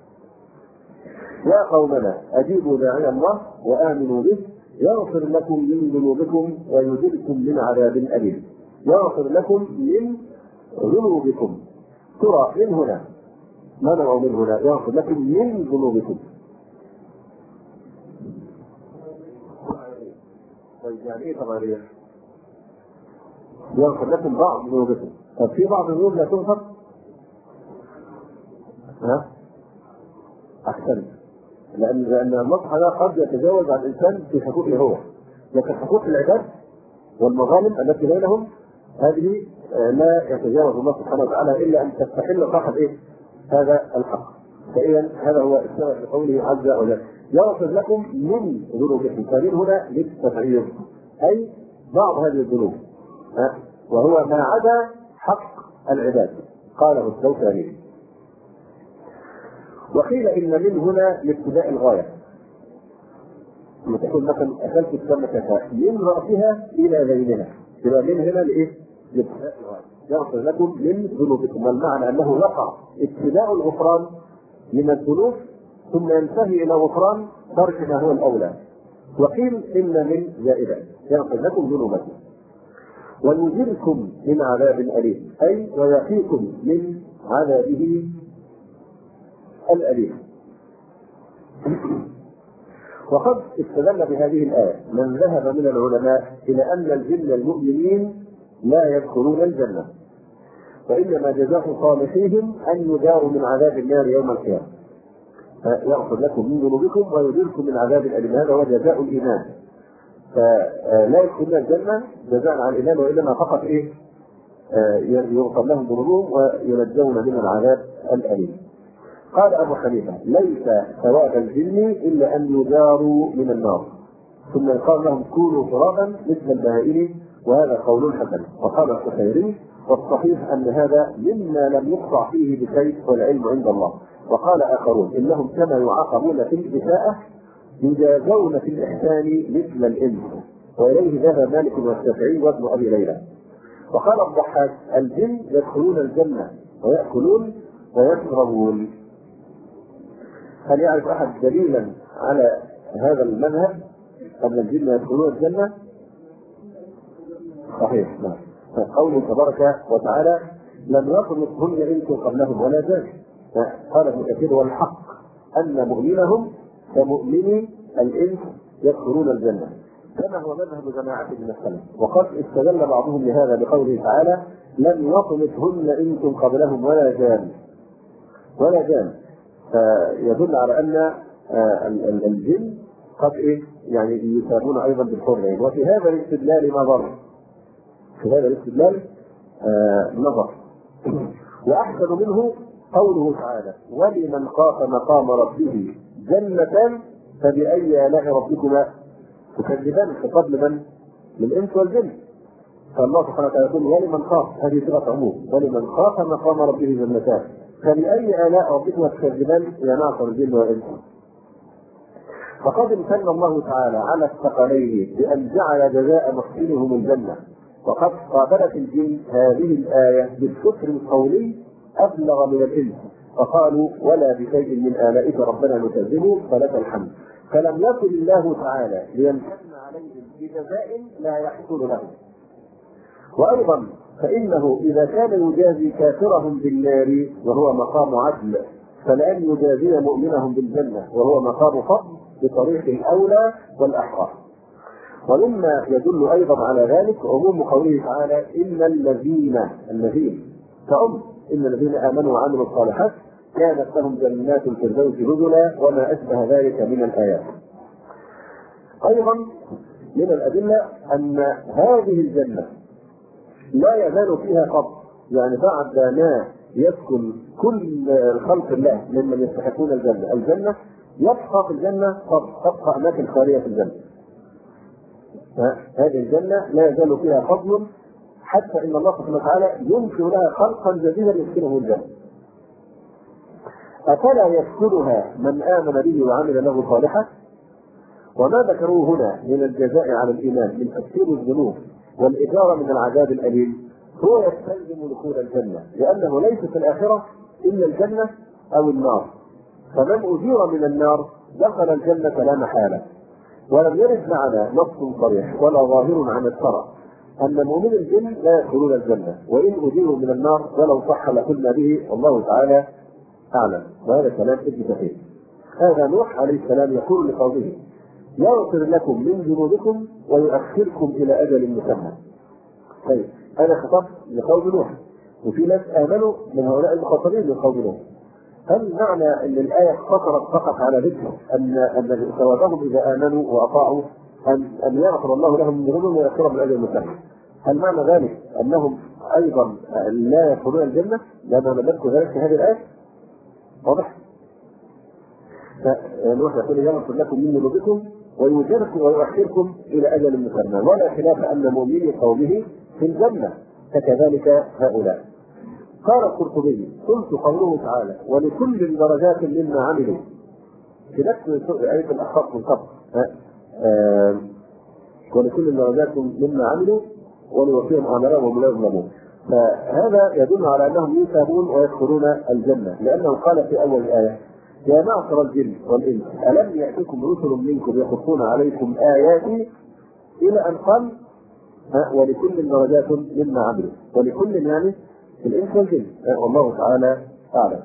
يا قومنا أجيبوا داعي الله وآمنوا به يغفر لكم من ذنوبكم ويجركم من عذاب أليم. يغفر لكم من ذنوبكم ترى من هنا ما نوع من هنا يغفر لكم من ذنوبكم طيب يعني ايه طبعا يغفر لكم بعض ذنوبكم طب في بعض الذنوب لا تغفر احسن لان الله سبحانه قد يتجاوز عن الانسان في حقوقه هو لكن حقوق العباد والمظالم التي بينهم هذه لا يتجاوز الله سبحانه وتعالى الا ان تستحل صاحب ايه هذا الحق. فاذا هذا هو السبب لقوله عز وجل يغفر لكم من ذنوبكم فمن هنا للتبعيض اي بعض هذه الذنوب وهو ما عدا حق العباد قاله الشوكاني. وقيل إن من هنا لابتداء الغاية، لما تقول مثلا أكلت السمكة من رأسها إلى ذيلها، يبقى من هنا لإيه؟ لابتداء الغاية، يغفر لكم من ذنوبكم، والمعنى أنه وقع ابتداء الغفران من الذنوب ثم ينتهي إلى غفران ترك ما هو الأولى. وقيل إن من زائدة يغفر لكم ذنوبكم ويجركم من عذاب أليم، أي ويقيكم من عذابه الأليم. وقد استدل بهذه الآية من ذهب من العلماء إلى أن الجن المؤمنين لا يدخلون الجنة، وإنما جزاء صالحيهم أن يجاروا من عذاب النار يوم القيامة، يغفر لكم من ذنوبكم ويجيركم من عذاب الأليم، هذا هو جزاء الإيمان. فلا يدخلون الجنة جزاء على الإيمان، وإنما فقط إيه؟ يغفر لهم ذنوبهم وينجون من العذاب الأليم. قال أبو حنيفة ليس ثواب الجن إلا أن يجاروا من النار، ثم يقال لهم كونوا ترابا مثل البهائم، وهذا قول حسن. وقال القشيري والصحيح أن هذا مما لم يقطع فيه بشيء والعلم عند الله. وقال آخرون إنهم كما يعاقبون في الإساءة يجازون في الإحسان مثل الإنس، وإليه ذهب مالك والشافعي وابن أبي ليلى. وقال الضحاك الجن يدخلون الجنة ويأكلون ويشربون. هل يعرف أحد دليلا على هذا المذهب أن الجن يدخلون الجنة؟ صحيح، نعم. قوله تبارك وتعالى لم يطمثهن إنس قبلهم ولا جان. قال ابن كثير والحق أن مؤمنهم كمؤمني الإنس يدخلون الجنة، كما هو مذهب جماعة من السلف. وقد استدل بعضهم لهذا بقوله تعالى لم يطمثهن إنس قبلهم ولا جان فيدل على أن الجن قد إيه؟ يعني يسارون أيضا بالحرية. وفي هذا الاستدلال نظر، وأحسن منه قوله تعالى ولمن خاف مقام ربه جنتان فبأي آلاء ربكما تكذبان. الخطاب لمن؟ للإنس والجن. فالله سبحانه وتعالى يقول ولمن خاف، هذه صيغة عموم، ولمن خاف مقام ربه جنتان فبأي آلاء ربكما تكذبان يا معشر الجن والإنس. فقد امتن الله تعالى على الثقلين بأن جعل جزاء محسنهم الجنة، وقد قابلت الجن هذه الآية بالكفر القولي أبلغ من الإنس، فقالوا ولا بشيء من آلائك ربنا نكذبه فلك الحمد. فلم يكن الله تعالى ليمتن عليهم بجزاء لا يحصل لهم. وأيضا فإنه إذا كان يجازي كافرهم بالنار وهو مقام عدل، فلأن يجازي مؤمنهم بالجنة وهو مقام فضل بطريق الأولى والأحرى. ومما يدل أيضا على ذلك عموم قوله تعالى إن الذين تعم إن الذين آمنوا وعملوا الصالحات كانت لهم جنات الفردوس نزلا وما أشبه ذلك من الآيات. أيضا من الأدلة أن هذه الجنة لا يزال فيها قط، يعني بعد ما يسكن كل خلق الله ممن يستحقون الجنة يبقى في الجنة قط، تبقى أماكن خالية في الجنة. هذه الجنة لا يزال فيها فضل، حتى إن الله سبحانه وتعالى ينشئ لها خلقا جديدا يسكنه الجنة. أفلا يسكنها من آمن به وعمل له صالحا؟ وما ذكروه هنا من الجزاء على الإيمان من تكفير الذنوب والإجارة من العذاب الأليم هو يستلزم دخول الجنة، لأنه ليس في الآخرة إلا الجنة أو النار، فمن أجير من النار دخل الجنة لا محالة. ولم يرد معنا نص صريح ولا ظاهر عن الشرع أن مؤمن الجن لا يدخلون الجنة، وإن أجيروا من النار ولو صح لقلنا به والله تعالى أعلم. وهذا كلام ابن كثير. هذا نوح عليه السلام يقول لقومه يغفر لكم من ذنوبكم ويؤخركم إلى أجل مسمى. طيب هذا خطاب لقوم نوح، وفي ناس آمنوا من هؤلاء المخاطبين لقوم نوح. هل معنى أن الآية اقتصرت فقط على ذكر أن ثوابهم إذا آمنوا وأطاعوا أن يغفر الله لهم من ذنوبهم ويؤخرهم إلى أجل مسمى؟ هل معنى ذلك أنهم أيضا لا يدخلون الجنة؟ لأننا لم نذكر ذلك في هذه الآية. واضح؟ فنوح يقول يغفر لكم من ذنوبكم ويجركم ويؤخركم إلى أجل مسمى، ولا خلاف أن مؤمني قومه في الجنة، فكذلك هؤلاء. قال القرطبي: قلت قوله تعالى: ولكل درجات مما عملوا، في نفس آية الأحقاف من قبل، ولكل درجات مما عملوا وليوفيهم أعمالهم وهم لا يظلمون. فهذا يدل على أنهم يثابون ويدخلون الجنة، لأنه قال في أول الآية: يا معشر الجن والإنس ألم يأتكم رسل منكم يقصون عليكم آياتي، إلى أن قال: ولكل درجات مما عملوا، ولكل يعني الإنس والجن، والله تعالى أعلم.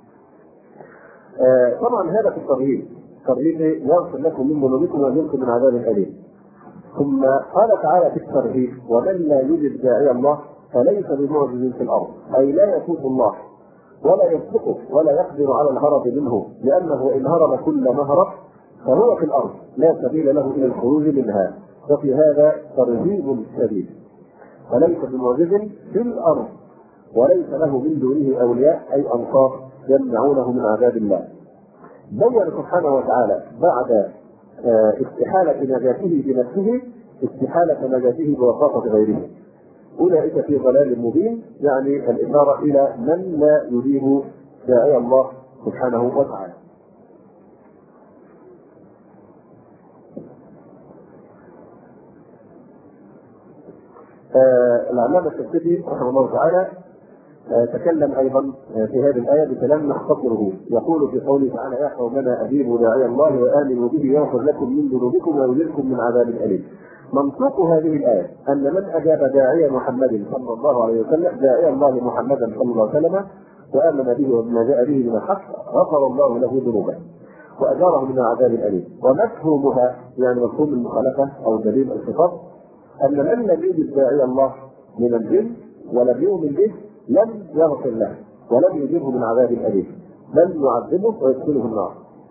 طبعا هذا في الترهيب، يغفر لكم من ذنوبكم ويجركم من عذاب أليم. ثم قال تعالى في الترهيب: ومن لا يجب داعي الله فليس بمعجز في الأرض، أي لا يفوت الله ولا يسبقه ولا يقدر على الهرب منه، لأنه إن هرب كل ما هرب فهو في الأرض لا سبيل له إلى الخروج منها، وفي هذا ترهيب شديد. فليس بمعجز في الأرض وليس له من دونه أولياء أي أنصار يمنعونه من عذاب الله. بين سبحانه وتعالى بعد استحالة نجاته بنفسه استحالة نجاته بواسطة غيره. أولئك في ضلال مبين، يعني الإشارة إلى من لا يجيب داعي الله سبحانه وتعالى. العلامة الشنقيطي رحمه الله تعالى تكلم أيضا في هذه الآية بكلام نختصره، يقول في قوله تعالى: يا قومنا أجيبوا داعي الله وآمنوا به يغفر لكم من ذنوبكم ويجركم من عذاب أليم. منطق هذه الآية أن من أجاب داعي محمد صلى الله عليه وسلم، داعي الله محمدا صلى الله عليه وسلم، وآمن به وبما جاء به من الحق، غفر الله له ذنوبه وأجاره من عذاب أليم. ومفهومها يعني مفهوم المخالفة أو دليل الخطاب أن من لم يجب داعي الله من الجن ولم يؤمن به لم يغفر له ولم يجره من عذاب أليم، بل يعذبه ويدخله النار،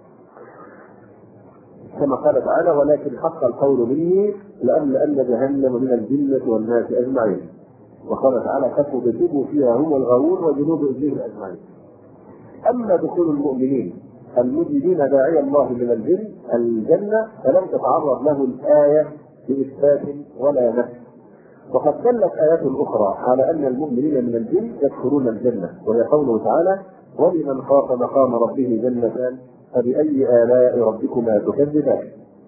كما قال تعالى: ولكن حق القول مني لأملأن جهنم من الجنة والناس أجمعين. وقال تعالى: فكبكبوا فيها هم الغاوون وجنود إبليس أجمعين. أما دخول المؤمنين المجيبين داعي الله من الجنة فلم تتعرض له الآية بإثبات ولا نفي. وقد دلت آيات أخرى على أن المؤمنين من الجن يدخلون الجنة، وهي قوله تعالى: ولمن خاف مقام ربه جنتان فبأي آلاء ربكما تكذبان.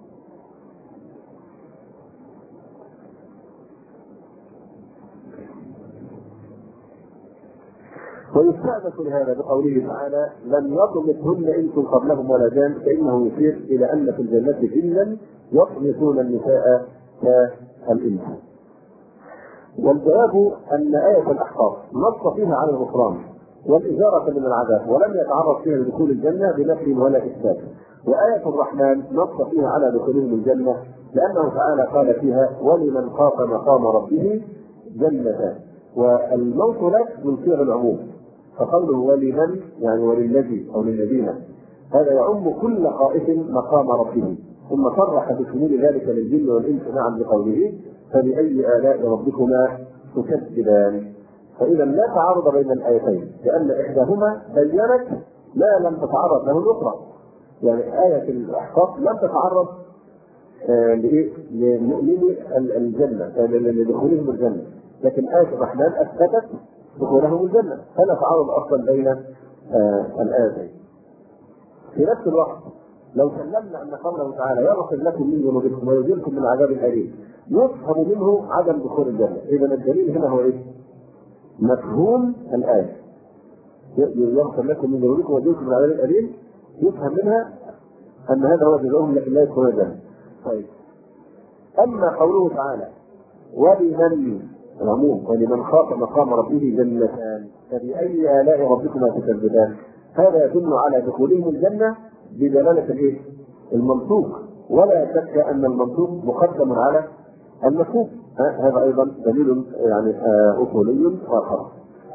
ويستأنس لهذا بقوله تعالى: لم يطمثهن إنس قبلهم ولا جان، فإنه يشير إلى أن في الجنة جنا يطمثون النساء كالإنس. والجواب أن آية الأحقاف نص فيها على الغفران والإجارة من العذاب، ولم يتعرض فيها لدخول الجنة بنفي ولا إثبات. وآية الرحمن نص فيها على دخولهم الجنة، لأنه تعالى قال فيها: ولمن خاف مقام ربه جنتان. والموصولات من صيغ العموم، فقوله ولمن يعني وللذي أو للذين، هذا يعم كل خائف مقام ربه. ثم صرح بشمول ذلك للجن والإنس معا بقوله: فبأي آلاء ربكما تكذبان. فإذا لا تعارض بين الآيتين، لأن إحداهما بينت ما لم تتعرض له الأخرى. يعني آية الأحقاف لم تتعرض لمؤمني الجنة لدخولهم الجنة، لكن آية الرحمن أثبتت دخولهم الجنة، فلا تعارض أصلا بين الآيتين. في نفس الوقت لو سلمنا أن قوله تعالى: يغفر لكم من ذنوبكم ويجركم من عذاب أليم، يفهم منه عدم دخول الجنة. إذا الدليل هنا هو إيه؟ مفهوم الآية: يغفر لكم من ذنوبكم ويجركم من عذاب أليم، يفهم منها أن هذا هو جزاؤهم لكن لا يدخلون الجنة. طيب، أما قوله تعالى: ولمن العموم ولمن خاف مقام ربه جنتان فبأي آلاء ربكما تكذبان، هذا يدل على دخولهم الجنة بدلالة المنطوق، ولا شك أن المنطوق مقدم على المفهوم. هذا أيضا دليل يعني أصولي آخر.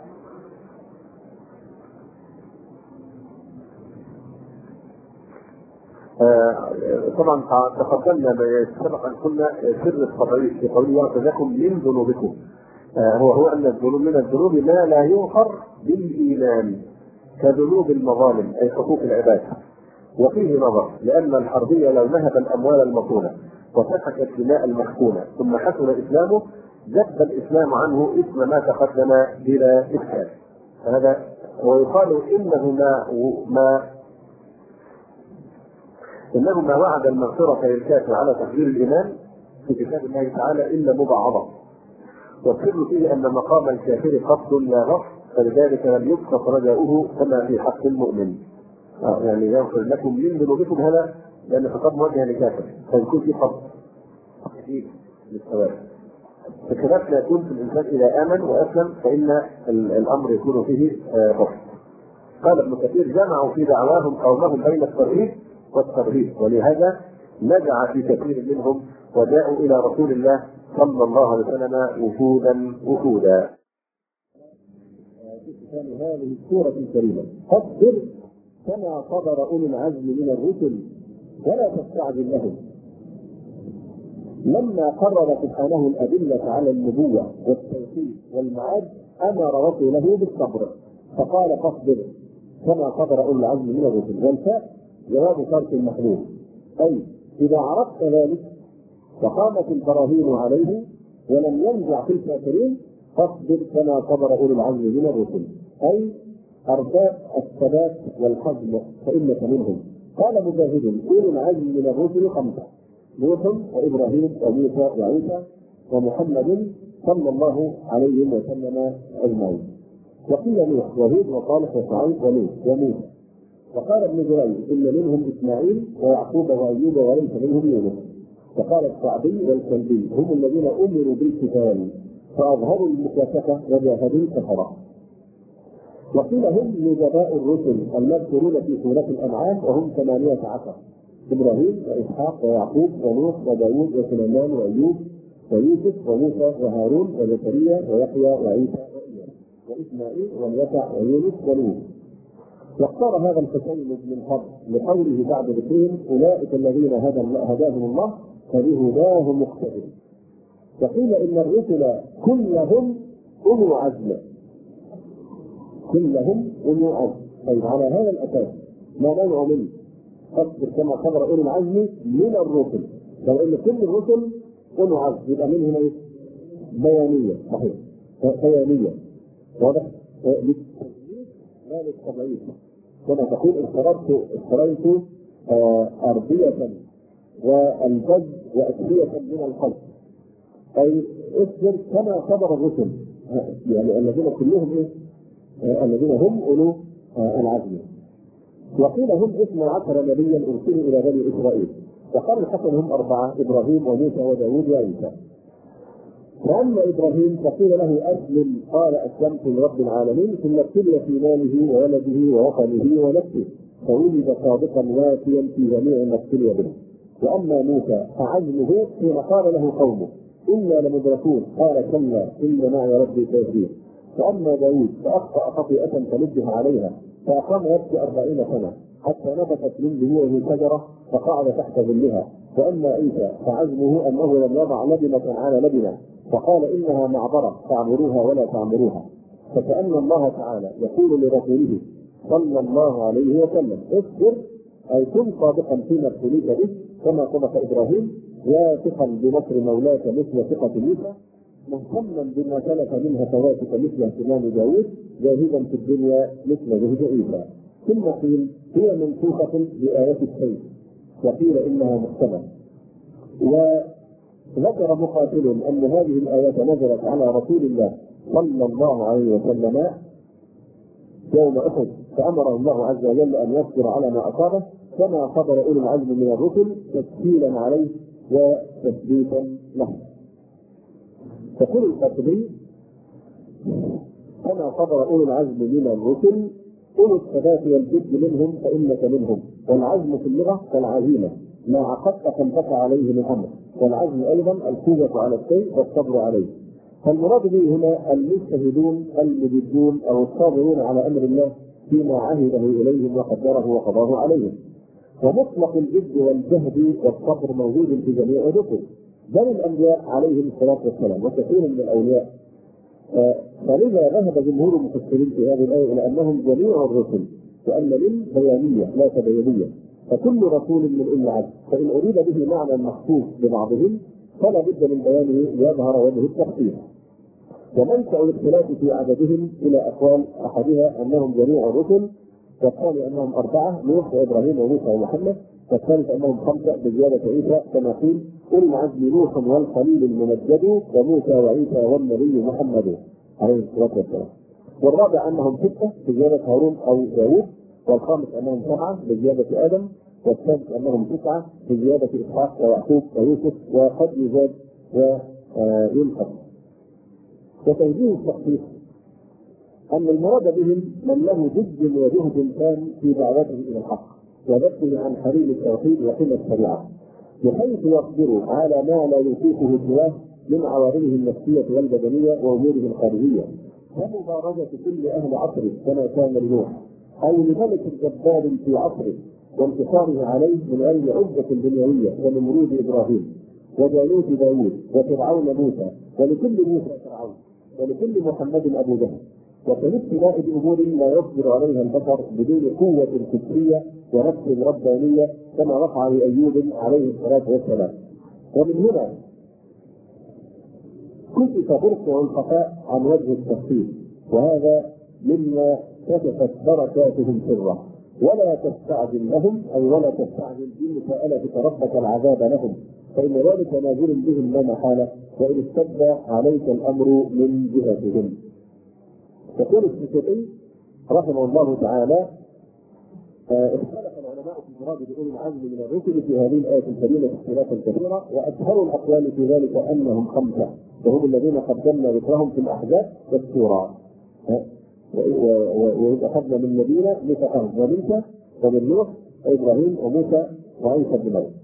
طبعا تقدمنا سبق أن قلنا سر التضعيف في قوله: يغفر لكم من ذنوبكم، هو أن الذنوب من الذنوب ما لا يغفر بالإيمان كذنوب المظالم أي حقوق العباد. وفيه نظر، لأن الحربية لو نهب الأموال المصونة وسفك الدماء المحقونة ثم حسن إسلامه، جب الإسلام عنه اسم ما تقدم بلا إشكال. هذا ويقال إنه ما وعد المغفرة للكافر على تقدير الإيمان في كتاب الله تعالى إلا مبعضة، والسر فيه أن مقام الكافر قصد لا غفر، فلذلك لم يبسط رجاؤه كما في حق المؤمن. يعني يغفر لكم من ذنوبكم، هذا لأن خطاب موجه لكافر فيكون في قصد أكيد للثواب. فكذلك لا يكون في الإنسان إذا آمن وأسلم فإن الأمر يكون فيه غفر. قال ابن كثير: جمعوا في دعواهم قومهم بين الترهيب والترهيب، ولهذا نجع في كثير منهم وجاءوا إلى رسول الله صلى الله عليه وسلم وفودا. في ختام هذه السورة الكريمة: فاصبر كما صبر أولو العزم من الرسل ولا تستعجل لهم. لما قرر سبحانه الأدلة على النبوة والتوحيد والمعاد أمر رسوله بالصبر، فقال: فاصبر كما صبر أولو العزم من الرسل. والفاء جواب شرط المحذوف، أي إذا عرفت ذلك وقامت البراهين عليه ولم ينزع في الكافرين فاصبر كما صبر أولو العزم من الرسل، أي أرباب الثبات والحزم فإنك منهم. قال مجاهد: أولو العزم من الرسل 5: نوح وإبراهيم وموسى وعيسى ومحمد صلى الله عليه وسلم أجمعين. وقيل نوح وهود وصالح وشعيب وموسى. وقال ابن جريج: إن منهم إسماعيل ويعقوب وأيوب وليس منهم يونس. وقال الشعبي والكلبي: هم الذين أمروا بالقتال فأظهروا المكافحة وجاهدوا الكفرة. وقيل هم نجباء الرسل المذكورون في سورة الأنعام وهم 18: إبراهيم وإسحاق ويعقوب ونوح وداود وسليمان وأيوب ويوسف وموسى وهارون وزكريا ويحيى وعيسى وإسماعيل واليسع ويونس ولوط. واختار هذا الحسين بن حرب لقوله بعد ذكرهم: أولئك الذين هداهم الله فبهداه مقتدر. وقيل إن الرسل كلهم أولو عزم، طيب على هذا الأساس ما نوع منه فاصبر كما صبر أولو العزم من الرسل. لو ان كل الرسل أولو عزم يبقى منهم ايه؟ بيانية، صحيح، بيانية، واضح؟ لا للتضعيف، كما تقول: اشتريت أرضية والجد وأكفية من القلب، أي اصبر كما صبر الرسل، يعني الذين كلهم ايه؟ الذين هم أولو العزم. وقيل هم 12 نبيا أرسلوا إلى بني إسرائيل. وقال الحسن: هم 4: إبراهيم وموسى وداود وعيسى. وأما إبراهيم فقيل له: أسلم، قال: أسلمت لرب العالمين، ثم ابتلي في ماله وولده ووطنه ونفسه فولد صادقا وافيا في جميع ما ابتلي به. وأما موسى فعزمه حين قال له قومه: إنا لمدركون، قال: كلا إن معي ربي سيهدين. وأما داود فأخطأ خطيئة فنبه عليها فأقام يبكي 40 سنة حتى نبتت من ظهوره شجرة فقعد تحت ظلها. وأما عيسى فعزمه أنه لم يضع لبنة على لبنة فقال: إنها معبرة فاعبروها ولا تعمروها. فكأن الله تعالى يقول لرسوله صلى الله عليه وسلم: اصبر، أي كن صادقا فيما ابتليت به كما صدق إبراهيم، واثقا بنصر مولاك مثل ثقة موسى، مهتما بما سلك منها فواتك مثل اهتمام داود، جاهدا في الدنيا مثل جهد عيسى. ثم قيل: هي منسوخة بآية السيف، وقيل إنها محكمة. وذكر مقاتل أن هذه الآية نزلت على رسول الله صلى الله عليه وسلم يوم أحد، فأمره الله عز وجل أن يصبر على ما أصابه كما صبر أولو العزم من الرسل، تسهيلا عليه وتثبيتا له. تقول القرطبي: كما صبر أولو العزم من الرسل، أولو الثبات والجد منهم فإنك منهم. والعزم في اللغة كالعزيمة، ما عقدت فانتفع عليه من أمر، والعزم أيضا القوة على الشيء والصبر عليه. فالمراد به هنا المجتهدون المجدون أو الصابرون على أمر الله فيما عهده إليهم وقدره وقضاه عليهم. ومطلق الجد والجهد والصبر موجود في جميع الرسل، بل الأنبياء عليهم الصلاة والسلام وكثير من الأولياء. فلذا ذهب جمهور المفسرين في هذه الآية إلى أنهم جميع الرسل، وأن من بيانية لا تبينية، فكل رسول من أولي العزم. فإن أريد به معنى مخصوص ببعضهم فلا بد من بيانه ليظهر وجه التخصيص. ومنشأ الاختلاف في عددهم إلى أقوال، أحدها أنهم جميع الرسل، والثاني أنهم أربعة، نوح وإبراهيم وموسى ومحمد، والثالث أنهم خمسة بزيادة عيسى كما قيل أولي العزم نوح والخليل الممجد وموسى وعيسى والنبي محمد عليه الصلاة والسلام، والرابع أنهم ستة بزيادة هارون أو داوود، والخامس أنهم سبعة بزيادة آدم، والسادس أنهم تسعة بزيادة إسحاق ويعقوب ويوسف، وقد يزاد وينقص. وتوجيه التخصيص أن المراد بهم من له جد وجهد تام في دعوته إلى الحق وبثه عن حريم التوحيد وحمى الشريعة، بحيث يصبروا على ما لا يطيقه سواه من عوارضه النفسية والبدنية وأموره الخارجية، ومبارزة كل أهل عصره كما كان لنوح أو لملك جبار في عصره وانتصاره عليه من أجل عزة دنيوية ونمرود إبراهيم وجالوت داوود وفرعون موسى ولكل موسى فرعون ولكل محمد أبو جهل، وكالابتلاء بأمور لا يصبر عليها البشر بدون قوة فكرية ونفس ربانية كما وقع لأيوب عليه الصلاة والسلام. ومن هنا كشف برقع الخفاء عن وجه التخفيف، وهذا مما كشفت بركاتهم سرا. ولا تستعجل لهم أي ولا تستعجل بمساءلتك ربك العذاب لهم، فإن ذلك نازل بهم لا محالة وإن اشتد عليك الأمر من جهتهم. يقول السكتي رحمه الله تعالى: اختلف العلماء في المراد بأولي العزم من الرسل في هذه الآية الكريمة اختلافا كثيرا، وأشهر الأقوال في ذلك أنهم خمسة، وهم الذين قدمنا ذكرهم في الأحزاب والسورة. وإذ أخذنا من نبينا ميثاقهم ومنك ومن نوح وإبراهيم وموسى وعيسى بن مريم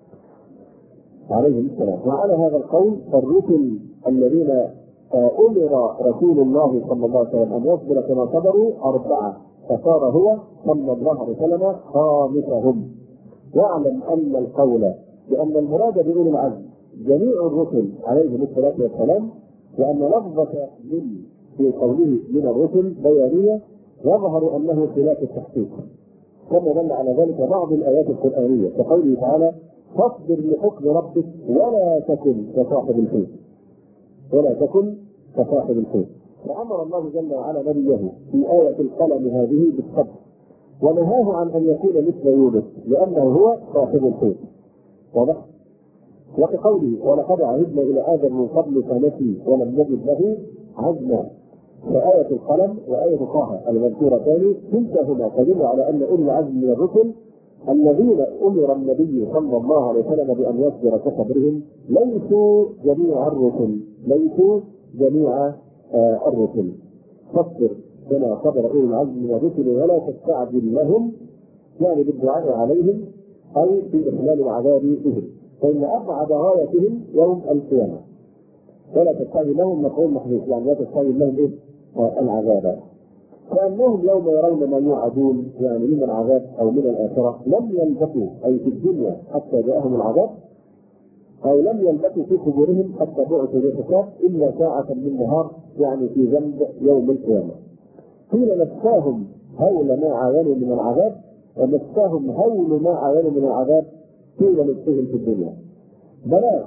عليهم السلام. وعلى هذا القول فالرسل الذين أمر رسول الله صلى الله عليه وسلم أن يصبر كما صبروا أربعة، فصار هو صلى الله عليه وسلم خامسهم. واعلم أن القول بأن المراد بأولي العزم جميع الرسل عليهم الصلاة والسلام، وأن لفظة من في قوله من الرسل بيانية يظهر أنه خلاف التحقيق، كما دل على ذلك بعض الآيات القرآنية كقوله تعالى: فاصبر لحكم ربك ولا تكن كصاحب الحوت ولا تكن كصاحب الحوت. وأمر الله جل وعلا نبيه في آية القلم هذه بالصبر، ونهاه عن أن يكون مثل يونس لأنه هو صاحب الحوت. واضح؟ وكقوله: ولقد عهدنا إلى آدم من قبل فنسي ولم نجد له عزما. فآية القلم وآية طه المذكورتان كلتاهما تدل على أن أولي العزم من الرسل الذين أمر النبي صلى الله عليه وسلم بأن يصبر كصبرهم ليسوا جميع الرسل، ليسوا جميع الرسل. فاصبر كما صبر أولي العزم من الرسل ولا تستعجل لهم، يعني بالدعاء عليهم أو في إحلال العذاب بهم، فإن أبعد غايتهم يوم القيامة. ولا تستعجل لهم مفعول محذوف، يعني لا تستعجل لهم إيه؟ العذاب. فأنهم يوم يرون ما يوعدون يعني من العذاب أو من الآخرة لم يلبثوا أي في الدنيا حتى جاءهم العذاب، أو لم يلبثوا في قبورهم حتى بعثوا للحساب إلا ساعة من نهار، يعني في ذنب يوم القيامة. قيل مساهم هول ما عاينوا من العذاب، ومساهم هول ما عاينوا من العذاب قيل نفسهم في الدنيا. بلاغ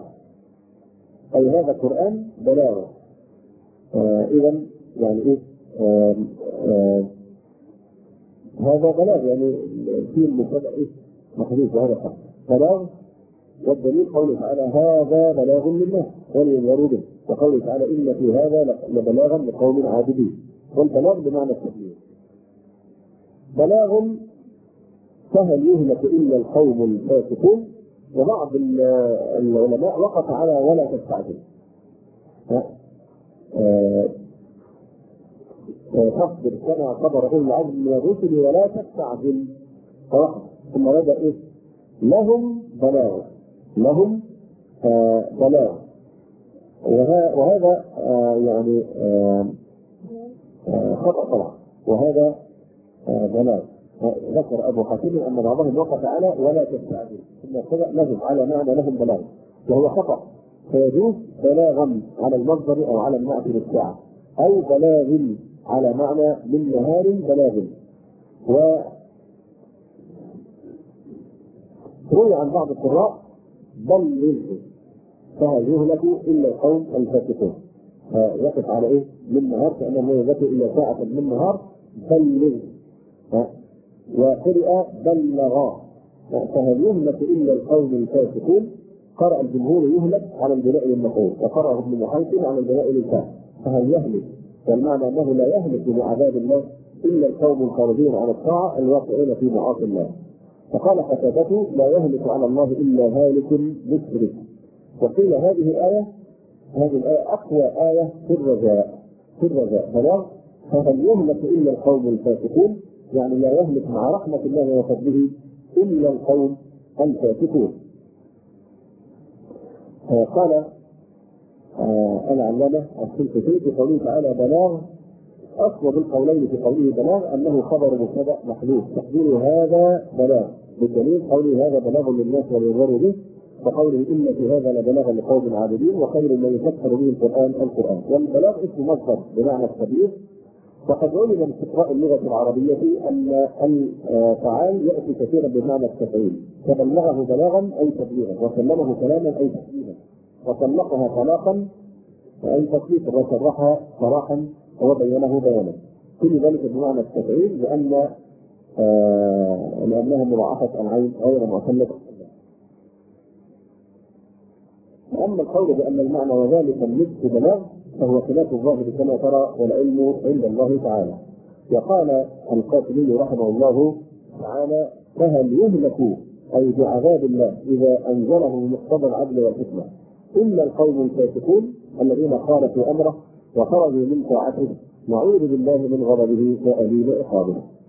أي هذا القرآن بلاغ. إذا يعني إيه؟ هذا بلاغ يعني في المبتدأ محذوف وهذا صح بلاغ. والدليل قوله تعالى: هذا بلاغ للناس ولينذروا به، وقوله تعالى: إن في هذا لبلاغا لقوم عابدين. والبلاغ بمعنى التبليغ. بلاغ فهل يهلك إلا القوم الفاسقون. وبعض العلماء وقف على ولا تستعجل، فاصبر كما صبر أولي العزم من الرسل ولا تستعجل. ثم بدأ إيه؟ لهم بلاغ، لهم بلاغ. وهذا يعني خطأ طبعا، وهذا بلاغ. ذكر أبو حاتم أن بعضهم وقف على ولا تستعجل، ثم لهم على معنى لهم بلاغ، وهو خطأ. فيجوز بلاغا على المصدر أو على النعت للساعة، أو بلاغ على معنى من نهار بلاغ. وروي عن بعض القراء بلغ فهل يهلك إلا القوم الفاسقون. يقف على ايه؟ من نهار، كانه يذكر الا ساعه من نهار. بلغ وقرئ بلغا. فهل يهلك الا القوم الفاسقون؟ قرأ الجمهور يهلك على البناء للمفعول، وقرأه ابن محيصن على البناء للفاعل. فهل يهلك؟ والمعنى انه لا يهلك بعذاب الله الا القوم الخارجين على الطاعه الواقعين في معاصي الله. فقال قتادة: لا يهلك على الله الا هالك مشرك. وقيل هذه الآية أقوى آية في الرجاء بلاغ. فهل يهلك إلا القوم الفاسقون؟ يعني لا يهلك مع رحمة الله وفضله إلا القوم الفاسقون. قال العلامة السلفي في قوله تعالى بلاغ، أصوب القولين في قوله بلاغ أنه خبر مبتدأ محذوف تقدير هذا بلاغ، بالدليل قوله هذا بلاغ للناس ولينذروا به، وقوله إن في هذا لبلاغا لقوم عابدين، وخير ما يفسر به القرآن. والبلاغ اسم مصدر بمعنى التبليغ. وقد علم من استقراء اللغة العربية أن الفعال يأتي كثيرا بمعنى التفعيل، فبلغه بلاغا أي تبليغا، وسلمه كلاما أي تسليما، وطلقها طلاقا أي تطليقا، وشرحها صراحا وبينه بيانا. كل ذلك بمعنى التفعيل لأنها مضاعفة العين غير معتمدة. أما القول بأن المعنى وذلك مثل بلاغ فهو خلاف الظاهر كما ترى، والعلم عند الله تعالى. وقال القاسمي رحمه الله تعالى: فهل يهلك أي بعذاب الله إذا أنزله مقتضى العدل والحكمة إلا القوم الفاسقون الذين خالفوا أمره وخرجوا من طاعته، نعوذ بالله من غضبه وأليم عقابه.